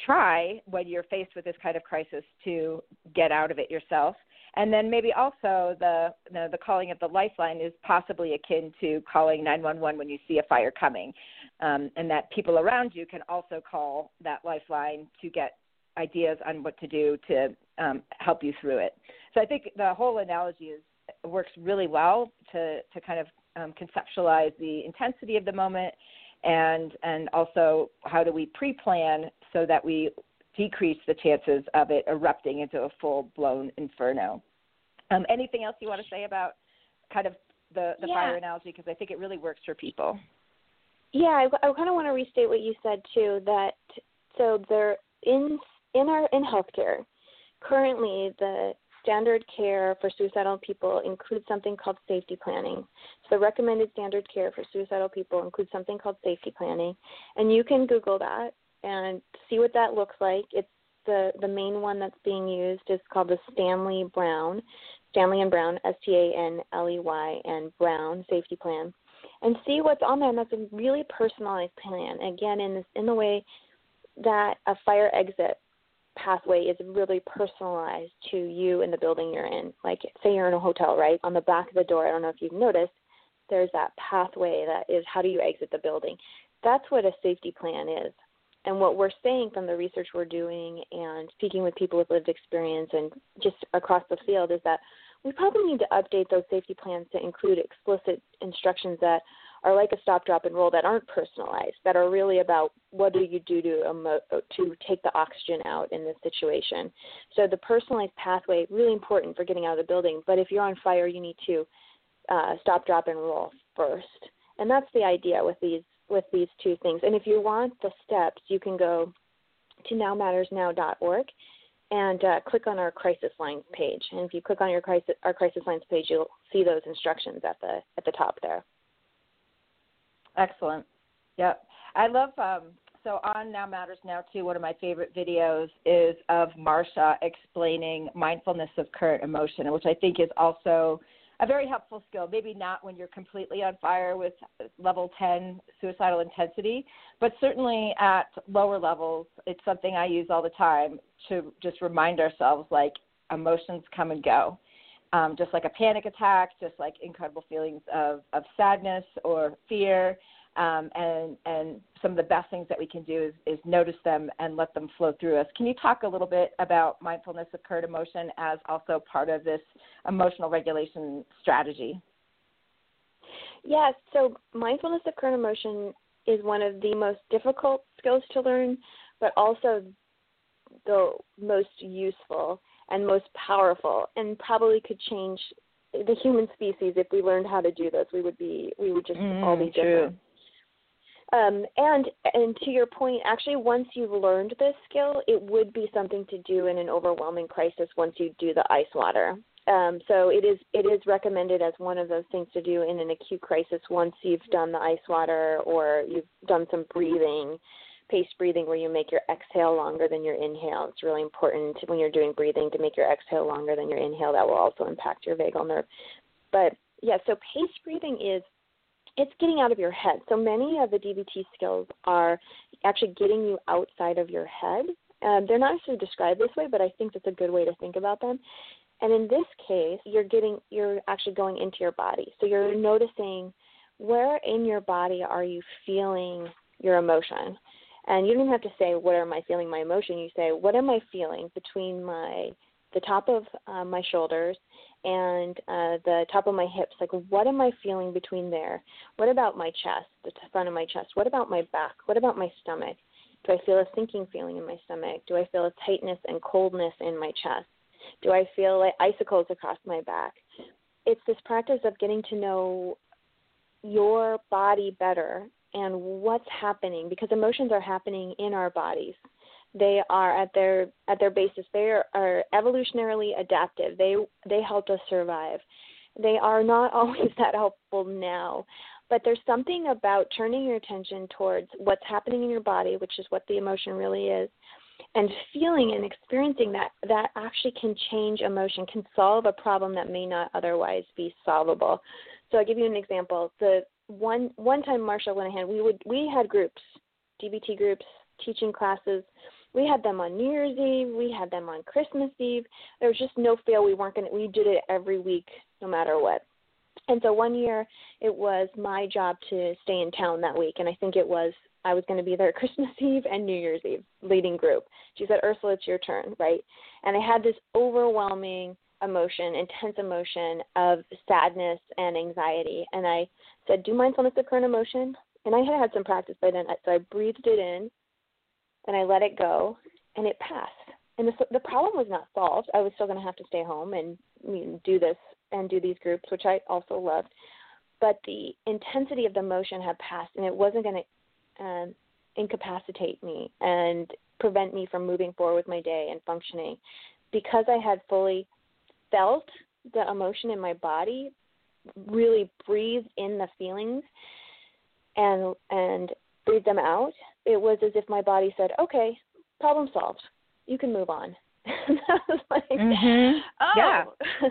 try when you're faced with this kind of crisis to get out of it yourself. And then maybe also the the, the calling of the lifeline is possibly akin to calling nine one one when you see a fire coming, um, and that people around you can also call that lifeline to get ideas on what to do to um, help you through it. So I think the whole analogy is works really well to, to kind of um, conceptualize the intensity of the moment and and also how do we pre-plan so that we decrease the chances of it erupting into a full-blown inferno. Um, anything else you want to say about kind of the, the yeah. fire analogy? Because I think it really works for people. Yeah, I, I kind of want to restate what you said, too, that so there in in our in healthcare, currently the standard care for suicidal people includes something called safety planning. So the recommended standard care for suicidal people includes something called safety planning, and you can Google that and see what that looks like. It's the, the main one that's being used is called the Stanley Brown, Stanley and Brown, S T A N L E Y, and Brown Safety Plan, and see what's on there. And that's a really personalized plan, again, in this, in the way that a fire exit pathway is really personalized to you and the building you're in. Like, say you're in a hotel, right? On the back of the door, I don't know if you've noticed, there's that pathway that is how do you exit the building. That's what a safety plan is. And what we're saying from the research we're doing and speaking with people with lived experience and just across the field is that we probably need to update those safety plans to include explicit instructions that are like a stop, drop, and roll that aren't personalized, that are really about what do you do to emo- to take the oxygen out in this situation. So the personalized pathway, really important for getting out of the building. But if you're on fire, you need to uh, stop, drop, and roll first. And that's the idea with these with these two things. And if you want the steps, you can go to now matters now dot org and uh, click on our crisis lines page. And if you click on your crisis, our crisis lines page, you'll see those instructions at the at the top there. Excellent. Yep. I love, um, so on Now Matters Now, too, one of my favorite videos is of Marsha explaining mindfulness of current emotion, which I think is also a very helpful skill, maybe not when you're completely on fire with level ten suicidal intensity, but certainly at lower levels, it's something I use all the time to just remind ourselves, like, emotions come and go. Um, just like a panic attack, just like incredible feelings of, of sadness or fear. Um, and, and some of the best things that we can do is, is notice them and let them flow through us. Can you talk a little bit about mindfulness of current emotion as also part of this emotional regulation strategy? Yes, so mindfulness of current emotion is one of the most difficult skills to learn, but also the most useful and most powerful, and probably could change the human species if we learned how to do this. We would be, we would just mm, all be different. Um, and and to your point, actually, once you've learned this skill, it would be something to do in an overwhelming crisis once you do the ice water. Um, so it is it is recommended as one of those things to do in an acute crisis once you've done the ice water or you've done some breathing. Paced breathing where you make your exhale longer than your inhale. It's really important when you're doing breathing to make your exhale longer than your inhale. That will also impact your vagal nerve. But, yeah, so paced breathing is, it's getting out of your head. So many of the D B T skills are actually getting you outside of your head Um, they're not necessarily described this way, but I think that's a good way to think about them. And in this case, you're getting, you're actually going into your body. So you're noticing where in your body are you feeling your emotion. And you don't even have to say, what am I feeling my emotion? You say, what am I feeling between my the top of uh, my shoulders and uh, the top of my hips? Like, what am I feeling between there? What about my chest, the front of my chest? What about my back? What about my stomach? Do I feel a sinking feeling in my stomach? Do I feel a tightness and coldness in my chest? Do I feel like icicles across my back? It's this practice of getting to know your body better and what's happening, because emotions are happening in our bodies. They are at their at their basis. They are, are evolutionarily adaptive. They they helped us survive. They are not always that helpful now, but there's something about turning your attention towards what's happening in your body, which is what the emotion really is, and feeling and experiencing that that actually can change emotion, can solve a problem that may not otherwise be solvable. So I'll give you an example. The one one time Marsha went ahead, we would we had groups, D B T groups, teaching classes. We had them on New Year's Eve. We had them on Christmas Eve. There was just no fail. We weren't going to, we did it every week, no matter what. And so one year it was my job to stay in town that week. And I think it was, I was going to be there Christmas Eve and New Year's Eve, leading group. She said, Ursula, it's your turn, right? And I had this overwhelming emotion, intense emotion of sadness and anxiety. And I said, do mindfulness of current emotion. And I had had some practice by then. So I breathed it in. And I let it go, and it passed. And the, the problem was not solved. I was still going to have to stay home and you know, do this and do these groups, which I also loved. But the intensity of the emotion had passed, and it wasn't going to um, incapacitate me and prevent me from moving forward with my day and functioning. Because I had fully felt the emotion in my body, really breathed in the feelings and and breathed them out, it was as if my body said, okay, problem solved. You can move on. And I was like, mm-hmm. oh, yeah.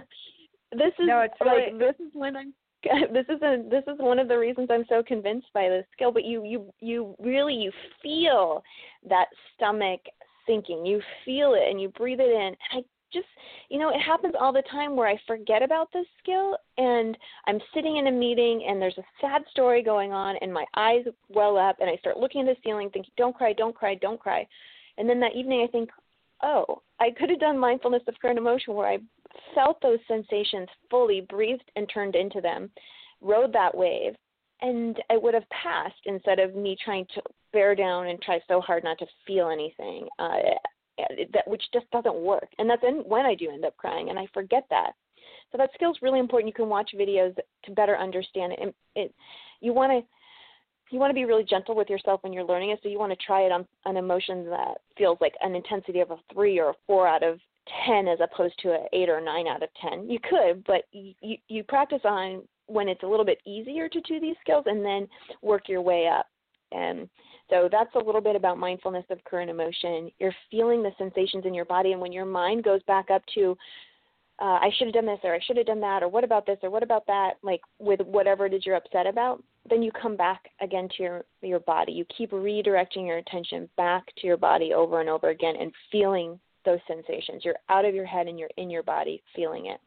this is no, it's really, like, this is when I'm, this is a, this is one of the reasons I'm so convinced by this skill. But you, you, you really, you feel that stomach sinking. You feel it and you breathe it in. And I just, you know, it happens all the time where I forget about this skill and I'm sitting in a meeting and there's a sad story going on and my eyes well up and I start looking at the ceiling thinking, don't cry, don't cry, don't cry. And then that evening I think, oh, I could have done mindfulness of current emotion where I felt those sensations fully, breathed and turned into them, rode that wave, and it would have passed instead of me trying to bear down and try so hard not to feel anything. Uh, that which just doesn't work. And that's when I do end up crying, and I forget that. So that skill's really important. You can watch videos to better understand it. And it you want to you want to be really gentle with yourself when you're learning it, so you want to try it on an emotion that feels like an intensity of a three or a four out of ten as opposed to an eight or a nine out of ten. You could, but you, you practice on when it's a little bit easier to do these skills and then work your way up. And so that's a little bit about mindfulness of current emotion. You're feeling the sensations in your body, and when your mind goes back up to, uh, I should have done this, or I should have done that, or what about this, or what about that, like with whatever it is you're upset about, then you come back again to your, your body. You keep redirecting your attention back to your body over and over again and feeling those sensations. You're out of your head and you're in your body feeling it.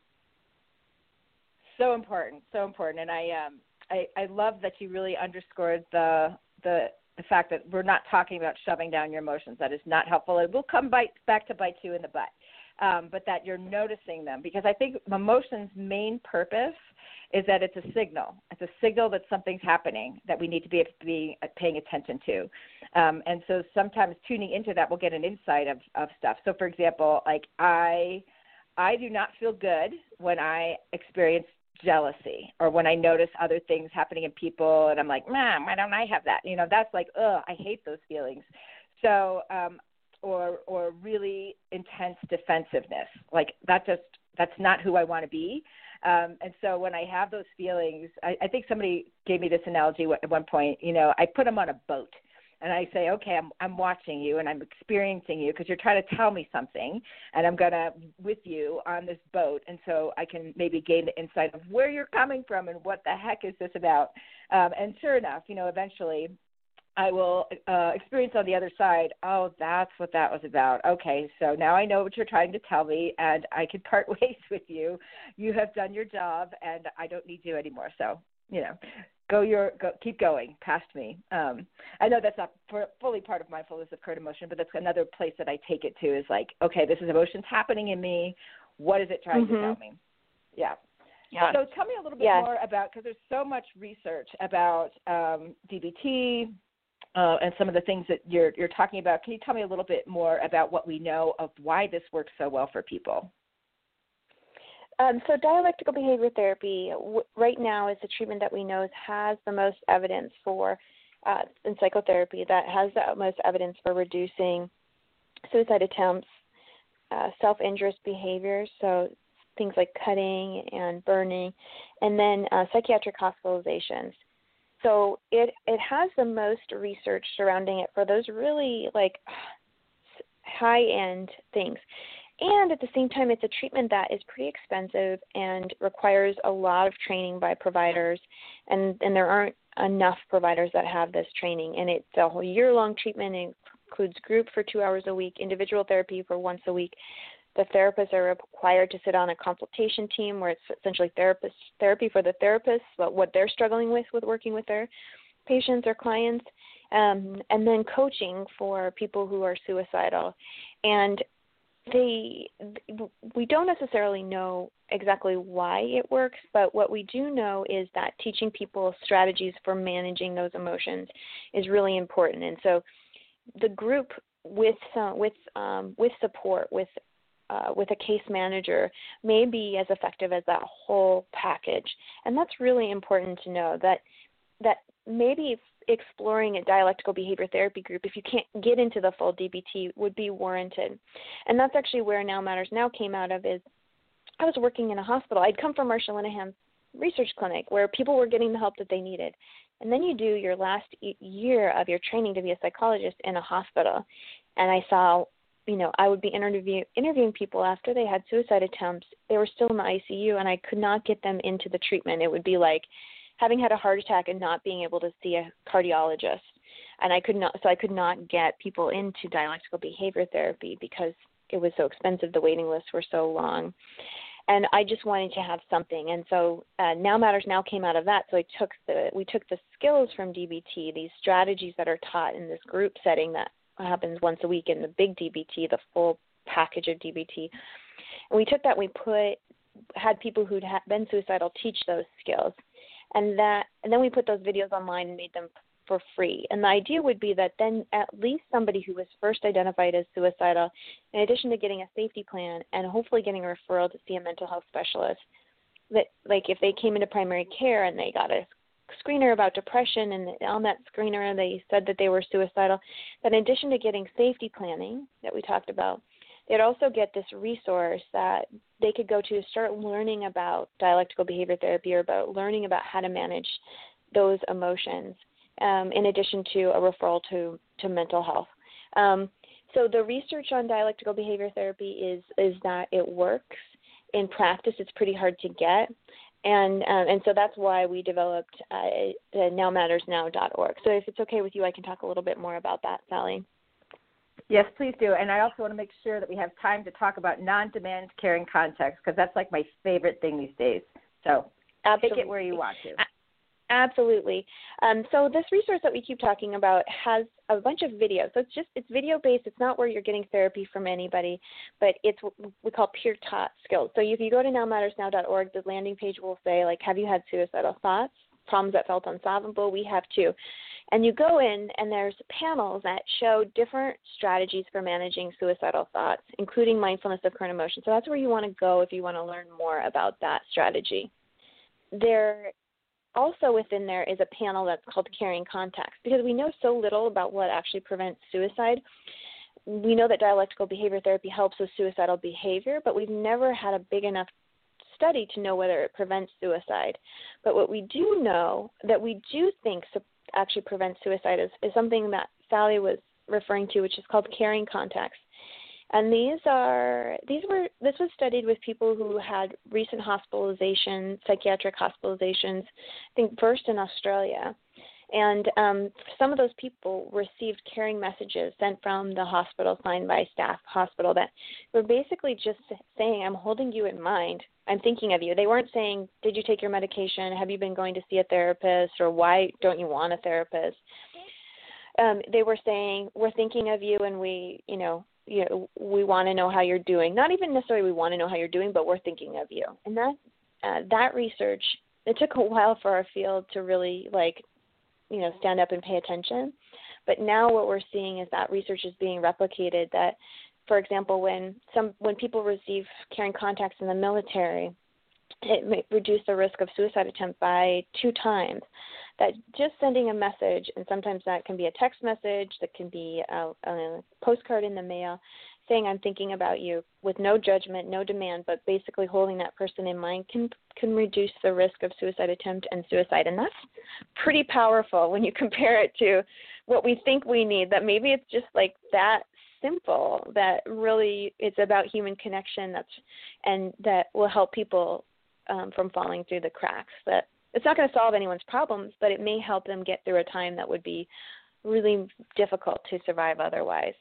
So important, so important. And I um I, I love that you really underscored the the the fact that we're not talking about shoving down your emotions. That is not helpful. It will come bite, back to bite you in the butt, um, but that you're noticing them. Because I think emotion's main purpose is that it's a signal. It's a signal that something's happening that we need to be, able to be paying attention to. Um, and so sometimes tuning into that, we'll get an insight of, of stuff. So, for example, like I, I do not feel good when I experience jealousy or when I notice other things happening in people and I'm like, man, why don't I have that? You know, that's like, ugh, I hate those feelings. So, um, or, or really intense defensiveness. Like that just, that's not who I want to be. Um, and so when I have those feelings, I, I think somebody gave me this analogy at one point, you know, I put them on a boat. And I say, okay, I'm I'm watching you and I'm experiencing you because you're trying to tell me something, and I'm going to with you on this boat, and so I can maybe gain the insight of where you're coming from and what the heck is this about. Um, and sure enough, you know, eventually I will uh, experience on the other side, oh, that's what that was about. Okay, so now I know what you're trying to tell me, and I can part ways with you. You have done your job, and I don't need you anymore. So, you know, go your go, keep going past me. Um, I know that's not for, fully part of mindfulness of current emotion, but that's another place that I take it to is like, okay, this is emotions happening in me. What is it trying mm-hmm. to tell me? Yeah. Yeah. So tell me a little bit yeah. more about, because there's so much research about um, D B T, Uh, and some of the things that you're you're talking about. Can you tell me a little bit more about what we know of why this works so well for people? Um, so dialectical behavior therapy w- right now is the treatment that we know has the most evidence for, uh, in psychotherapy, that has the most evidence for reducing suicide attempts, uh, self-injurious behaviors, so things like cutting and burning, and then uh, psychiatric hospitalizations. So it, it has the most research surrounding it for those really like high-end things. And at the same time, it's a treatment that is pretty expensive and requires a lot of training by providers, and, and there aren't enough providers that have this training. And it's a whole year-long treatment. It includes group for two hours a week, individual therapy for once a week. The therapists are required to sit on a consultation team where it's essentially therapist therapy for the therapists, but what they're struggling with with working with their patients or clients, um, and then coaching for people who are suicidal. And they, we don't necessarily know exactly why it works, but what we do know is that teaching people strategies for managing those emotions is really important. And so the group with uh, with um, with support, with Uh, with a case manager may be as effective as that whole package. And that's really important to know, that that maybe exploring a dialectical behavior therapy group, if you can't get into the full D B T, would be warranted. And that's actually where Now Matters Now came out of. Is I was working in a hospital. I'd come from Marsha Linehan's research clinic where people were getting the help that they needed. And then you do your last year of your training to be a psychologist in a hospital. And I saw, you know, I would be interview, interviewing people after they had suicide attempts. They were still in the I C U, and I could not get them into the treatment. It would be like having had a heart attack and not being able to see a cardiologist. And I could not, so I could not get people into dialectical behavior therapy because it was so expensive. The waiting lists were so long. And I just wanted to have something. And so uh, Now Matters Now came out of that. So I took the, we took the skills from D B T, these strategies that are taught in this group setting that happens once a week in the big D B T, the full package of D B T. And we took that, we put, had people who'd ha- been suicidal teach those skills. And that, and then we put those videos online and made them for free. And the idea would be that then at least somebody who was first identified as suicidal, in addition to getting a safety plan and hopefully getting a referral to see a mental health specialist, that like if they came into primary care and they got a screener about depression, and on that screener they said that they were suicidal, that in addition to getting safety planning that we talked about, they'd also get this resource that they could go to to start learning about dialectical behavior therapy, or about learning about how to manage those emotions, um, in addition to a referral to, to mental health. Um, so the research on dialectical behavior therapy is, is that it works. In practice, it's pretty hard to get. And um, and so that's why we developed uh, now matters now dot org. So if it's okay with you, I can talk a little bit more about that, Sally. Yes, please do. And I also want to make sure that we have time to talk about non-demand caring context, because that's like my favorite thing these days. So Absolutely. Take it where you want to. Absolutely. Um, so this resource that we keep talking about has a bunch of videos. So it's just, it's video-based. It's not where you're getting therapy from anybody, but it's what we call peer-taught skills. So if you go to now matters now dot org, the landing page will say, like, have you had suicidal thoughts, problems that felt unsolvable? We have too. And you go in, and there's panels that show different strategies for managing suicidal thoughts, including mindfulness of current emotions. So that's where you want to go if you want to learn more about that strategy. There Also within there is a panel that's called Caring Context, because we know so little about what actually prevents suicide. We know that dialectical behavior therapy helps with suicidal behavior, but we've never had a big enough study to know whether it prevents suicide. But what we do know that we do think actually prevents suicide is, is something that Sally was referring to, which is called Caring Context. And these are these were this was studied with people who had recent hospitalizations, psychiatric hospitalizations, I think first in Australia. And um, some of those people received caring messages sent from the hospital, signed by staff hospital, that were basically just saying, I'm holding you in mind. I'm thinking of you. They weren't saying, did you take your medication? Have you been going to see a therapist? Or why don't you want a therapist? Um, they were saying, we're thinking of you, and we, you know, you know, we want to know how you're doing. Not even necessarily we want to know how you're doing, but we're thinking of you. And that uh, that research, it took a while for our field to really, like, you know, stand up and pay attention. But now what we're seeing is that research is being replicated, that, for example, when some when people receive caring contacts in the military, it may reduce the risk of suicide attempt by two times. That just sending a message, and sometimes that can be a text message, that can be a, a postcard in the mail, saying I'm thinking about you with no judgment, no demand, but basically holding that person in mind can can reduce the risk of suicide attempt and suicide. And that's pretty powerful when you compare it to what we think we need, that maybe it's just like that simple, that really it's about human connection, that's and that will help people um, from falling through the cracks. That it's not going to solve anyone's problems, but it may help them get through a time that would be really difficult to survive otherwise.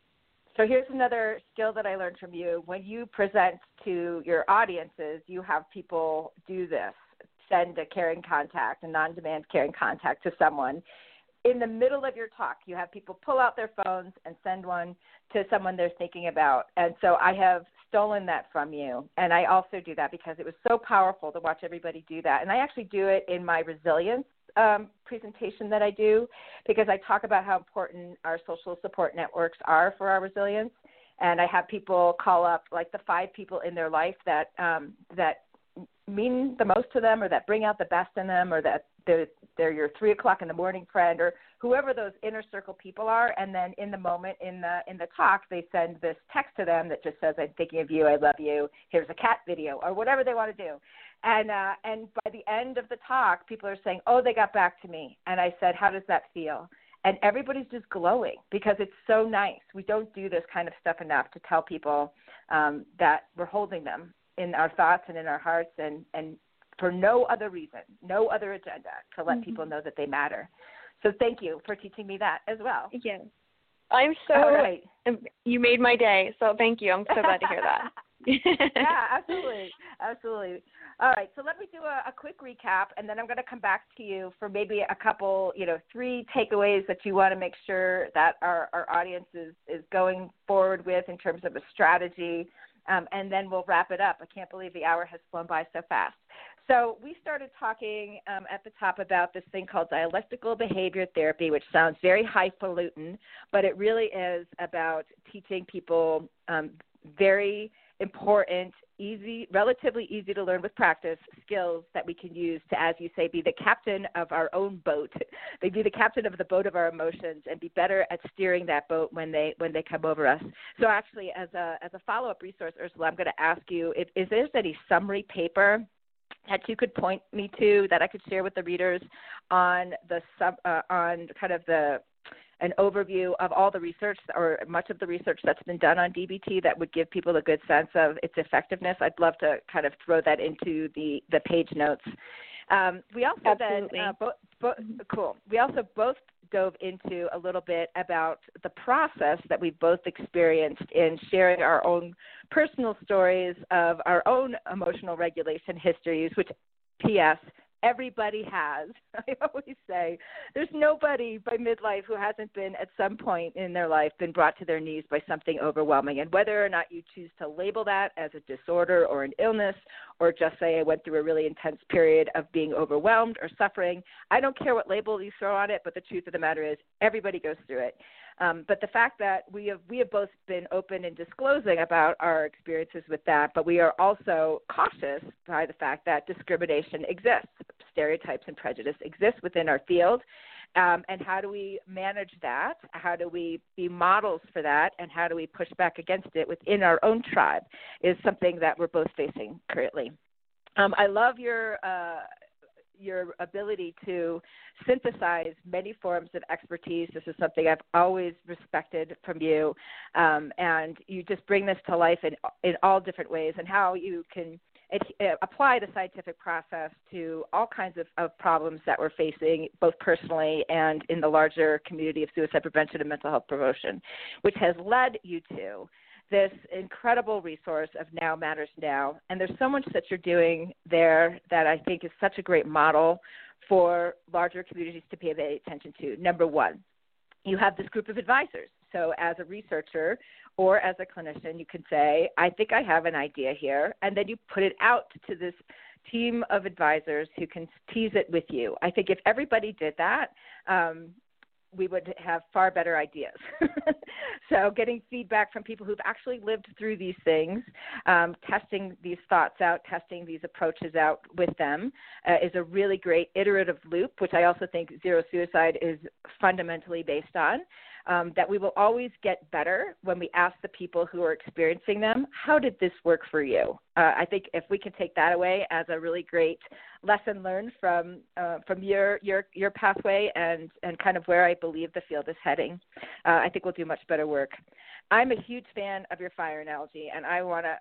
So here's another skill that I learned from you. When you present to your audiences, you have people do this, send a caring contact, a non-demand caring contact to someone. In the middle of your talk, you have people pull out their phones and send one to someone they're thinking about. And so I have stolen that from you. And I also do that because it was so powerful to watch everybody do that. And I actually do it in my resilience um, presentation that I do, because I talk about how important our social support networks are for our resilience. And I have people call up like the five people in their life that um, that mean the most to them, or that bring out the best in them, or that they're, they're your three o'clock in the morning friend, or whoever those inner circle people are. And then in the moment in the in the talk, they send this text to them that just says, I'm thinking of you, I love you, here's a cat video, or whatever they want to do. And uh, and by the end of the talk, people are saying, oh, they got back to me. And I said, how does that feel? And everybody's just glowing, because it's so nice. We don't do this kind of stuff enough to tell people um, that we're holding them in our thoughts and in our hearts, and, and for no other reason, no other agenda, to let mm-hmm. people know that they matter. So thank you for teaching me that as well. Yeah. I'm so, right. You made my day, so thank you. I'm so glad to hear that. Yeah, absolutely. Absolutely. All right, so let me do a, a quick recap, and then I'm going to come back to you for maybe a couple, you know, three takeaways that you want to make sure that our, our audience is, is going forward with in terms of a strategy, um, and then we'll wrap it up. I can't believe the hour has flown by so fast. So we started talking um, at the top about this thing called dialectical behavior therapy, which sounds very highfalutin, but it really is about teaching people um, very important, easy, relatively easy to learn with practice skills that we can use to, as you say, be the captain of our own boat. They be the captain of the boat of our emotions and be better at steering that boat when they when they come over us. So actually, as a as a follow-up resource, Ursula, I'm going to ask you, if, is there any summary paper that you could point me to that I could share with the readers on the sub uh, on kind of the an overview of all the research, or much of the research that's been done on D B T, that would give people a good sense of its effectiveness? I'd love to kind of throw that into the, the page notes. Um, we also Absolutely. then, uh, bo- bo- cool. We also both dove into a little bit about the process that we both experienced in sharing our own personal stories of our own emotional regulation histories, which, P S, everybody has. I always say there's nobody by midlife who hasn't been at some point in their life been brought to their knees by something overwhelming. And whether or not you choose to label that as a disorder or an illness, or just say I went through a really intense period of being overwhelmed or suffering, I don't care what label you throw on it, but the truth of the matter is everybody goes through it. Um, but the fact that we have we have both been open and disclosing about our experiences with that, but we are also cautious by the fact that discrimination exists, stereotypes and prejudice exist within our field. Um, and how do we manage that? How do we be models for that? And how do we push back against it within our own tribe is something that we're both facing currently. Um, I love your uh, your ability to synthesize many forms of expertise. This is something I've always respected from you. Um, and you just bring this to life in, in all different ways, and how you can it, uh, apply the scientific process to all kinds of, of problems that we're facing, both personally and in the larger community of suicide prevention and mental health promotion, which has led you to this incredible resource of Now Matters Now. And there's so much that you're doing there that I think is such a great model for larger communities to pay attention to. Number one, you have this group of advisors. So as a researcher or as a clinician, you can say, I think I have an idea here, and then you put it out to this team of advisors who can tease it with you. I think if everybody did that, um, we would have far better ideas. So getting feedback from people who've actually lived through these things, um, testing these thoughts out, testing these approaches out with them uh, is a really great iterative loop, which I also think Zero Suicide is fundamentally based on. Um, that we will always get better when we ask the people who are experiencing them, how did this work for you? Uh, I think if we can take that away as a really great lesson learned from uh, from your, your your pathway and, and kind of where I believe the field is heading, uh, I think we'll do much better work. I'm a huge fan of your fire analogy, and I want to,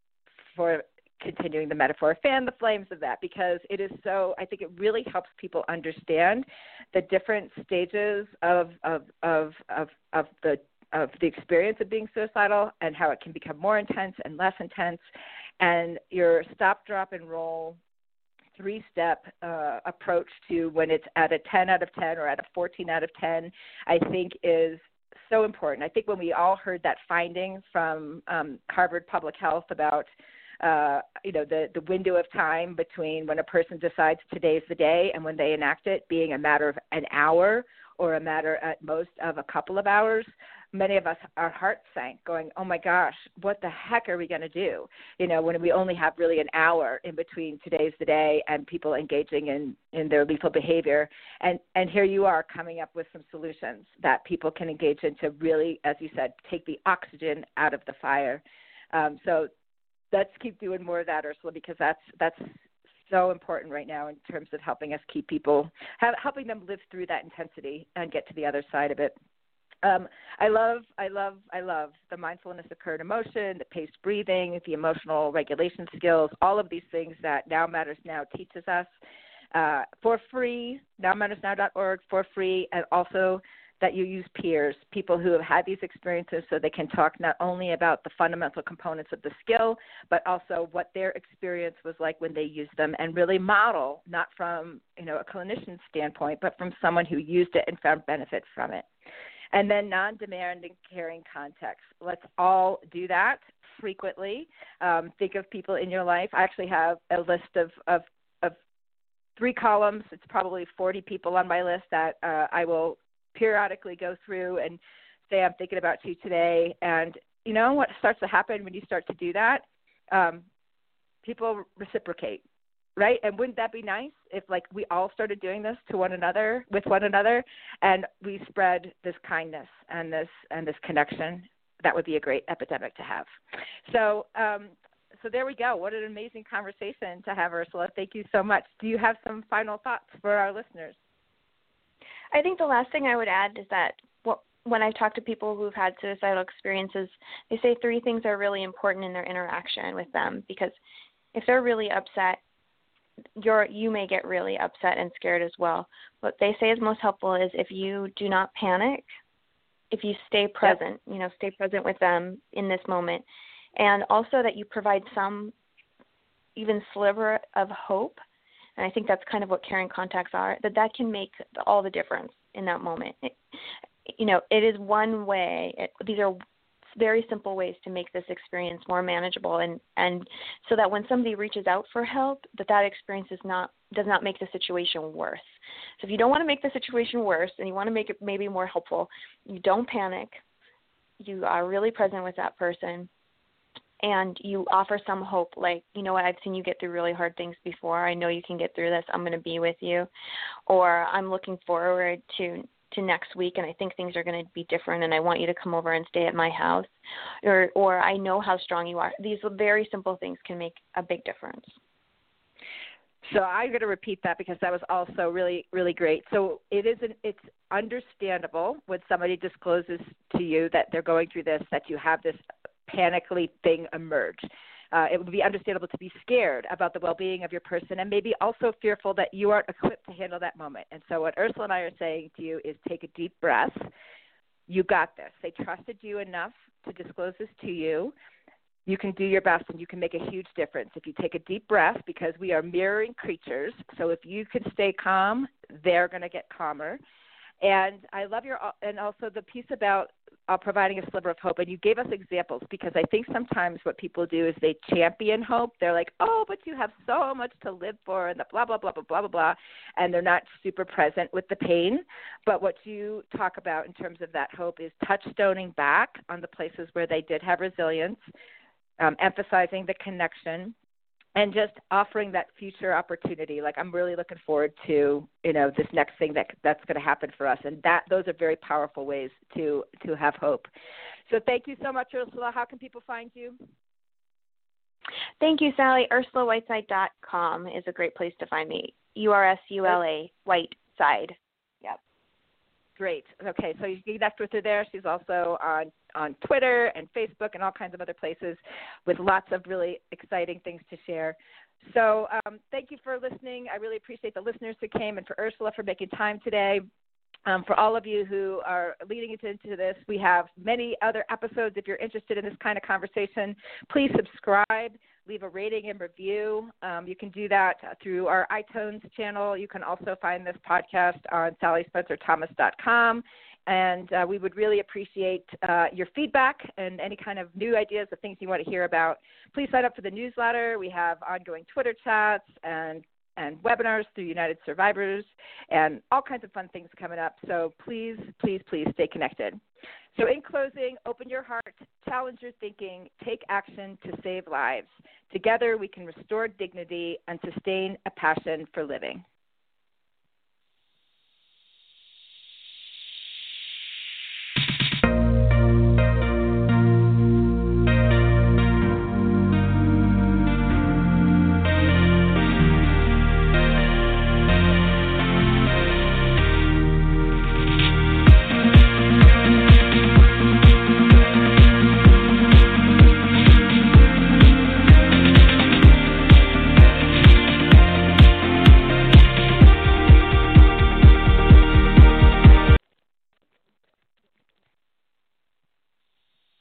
for continuing the metaphor, fan the flames of that, because it is so, I think it really helps people understand the different stages of of of of, of the of the experience of being suicidal and how it can become more intense and less intense. And your stop, drop, and roll three-step uh, approach to when it's at a ten out of ten or at a fourteen out of ten, I think is so important. I think when we all heard that finding from um, Harvard Public Health about Uh, you know, the, the window of time between when a person decides today's the day and when they enact it being a matter of an hour or a matter at most of a couple of hours, many of us, our hearts sank going, oh my gosh, what the heck are we going to do? You know, when we only have really an hour in between today's the day and people engaging in, in their lethal behavior. And, and here you are coming up with some solutions that people can engage in to really, as you said, take the oxygen out of the fire. Um, so let's keep doing more of that, Ursula, because that's that's so important right now in terms of helping us keep people, have, helping them live through that intensity and get to the other side of it. Um, I love, I love, I love the mindfulness of current emotion, the paced breathing, the emotional regulation skills, all of these things that Now Matters Now teaches us uh, for free, now matters now dot org for free, and also that you use peers, people who have had these experiences so they can talk not only about the fundamental components of the skill, but also what their experience was like when they used them, and really model, not from, you know, a clinician standpoint, but from someone who used it and found benefit from it. And then non-demanding caring context. Let's all do that frequently. Um, think of people in your life. I actually have a list of, of, of three columns. It's probably forty people on my list that uh, I will periodically go through and say, I'm thinking about you today. And you know what starts to happen when you start to do that? Um, people reciprocate, right? And wouldn't that be nice if, like, we all started doing this to one another, with one another, and we spread this kindness and this and this connection? That would be a great epidemic to have. So, um, so there we go. What an amazing conversation to have, Ursula. Thank you so much. Do you have some final thoughts for our listeners? I think the last thing I would add is that when I talk to people who've had suicidal experiences, they say three things are really important in their interaction with them, because if they're really upset, you're, you may get really upset and scared as well. What they say is most helpful is if you do not panic, if you stay present, yep. you know, stay present with them in this moment, and also that you provide some even sliver of hope. And I think that's kind of what caring contacts are, that that can make all the difference in that moment. It, you know, it is one way. It, these are very simple ways to make this experience more manageable, and, and so that when somebody reaches out for help, that that experience is not does not make the situation worse. So if you don't want to make the situation worse and you want to make it maybe more helpful, you don't panic. You are really present with that person. And you offer some hope, like, you know what, I've seen you get through really hard things before. I know you can get through this. I'm going to be with you. Or I'm looking forward to, to next week, and I think things are going to be different, and I want you to come over and stay at my house. Or, or I know how strong you are. These very simple things can make a big difference. So I'm going to repeat that because that was also really, really great. So it is an, it's understandable when somebody discloses to you that they're going through this, that you have this panically thing emerge. uh, it would be understandable to be scared about the well-being of your person and maybe also fearful that you aren't equipped to handle that moment. And so what Ursula and I are saying to you is take a deep breath. You got this. They trusted you enough to disclose this to you. You can do your best, and you can make a huge difference if you take a deep breath, because we are mirroring creatures. So if you can stay calm, they're going to get calmer. And I love your – and also the piece about uh, providing a sliver of hope. And you gave us examples, because I think sometimes what people do is they champion hope. They're like, oh, but you have so much to live for and the blah, blah, blah, blah, blah, blah, blah. And they're not super present with the pain. But what you talk about in terms of that hope is touchstoning back on the places where they did have resilience, Um, emphasizing the connection, and just offering that future opportunity. Like, I'm really looking forward to, you know, this next thing that that's going to happen for us. And that those are very powerful ways to, to have hope. So thank you so much, Ursula. How can people find you? Thank you, Sally. Ursula Whiteside dot com is a great place to find me. U R S U L A, Whiteside. Yep. Great. Okay, so you can connect with her there. She's also on, on Twitter and Facebook and all kinds of other places with lots of really exciting things to share. So um, thank you for listening. I really appreciate the listeners who came, and for Ursula for making time today. Um, for all of you who are leading into, into this, we have many other episodes. If you're interested in this kind of conversation, please subscribe, leave a rating and review. Um, you can do that through our iTunes channel. You can also find this podcast on Sally Spencer Thomas dot com. And uh, we would really appreciate uh, your feedback and any kind of new ideas of things you want to hear about. Please sign up for the newsletter. We have ongoing Twitter chats and and webinars through United Survivors and all kinds of fun things coming up. So please, please, please stay connected. So in closing, open your heart, challenge your thinking, take action to save lives. Together we can restore dignity and sustain a passion for living.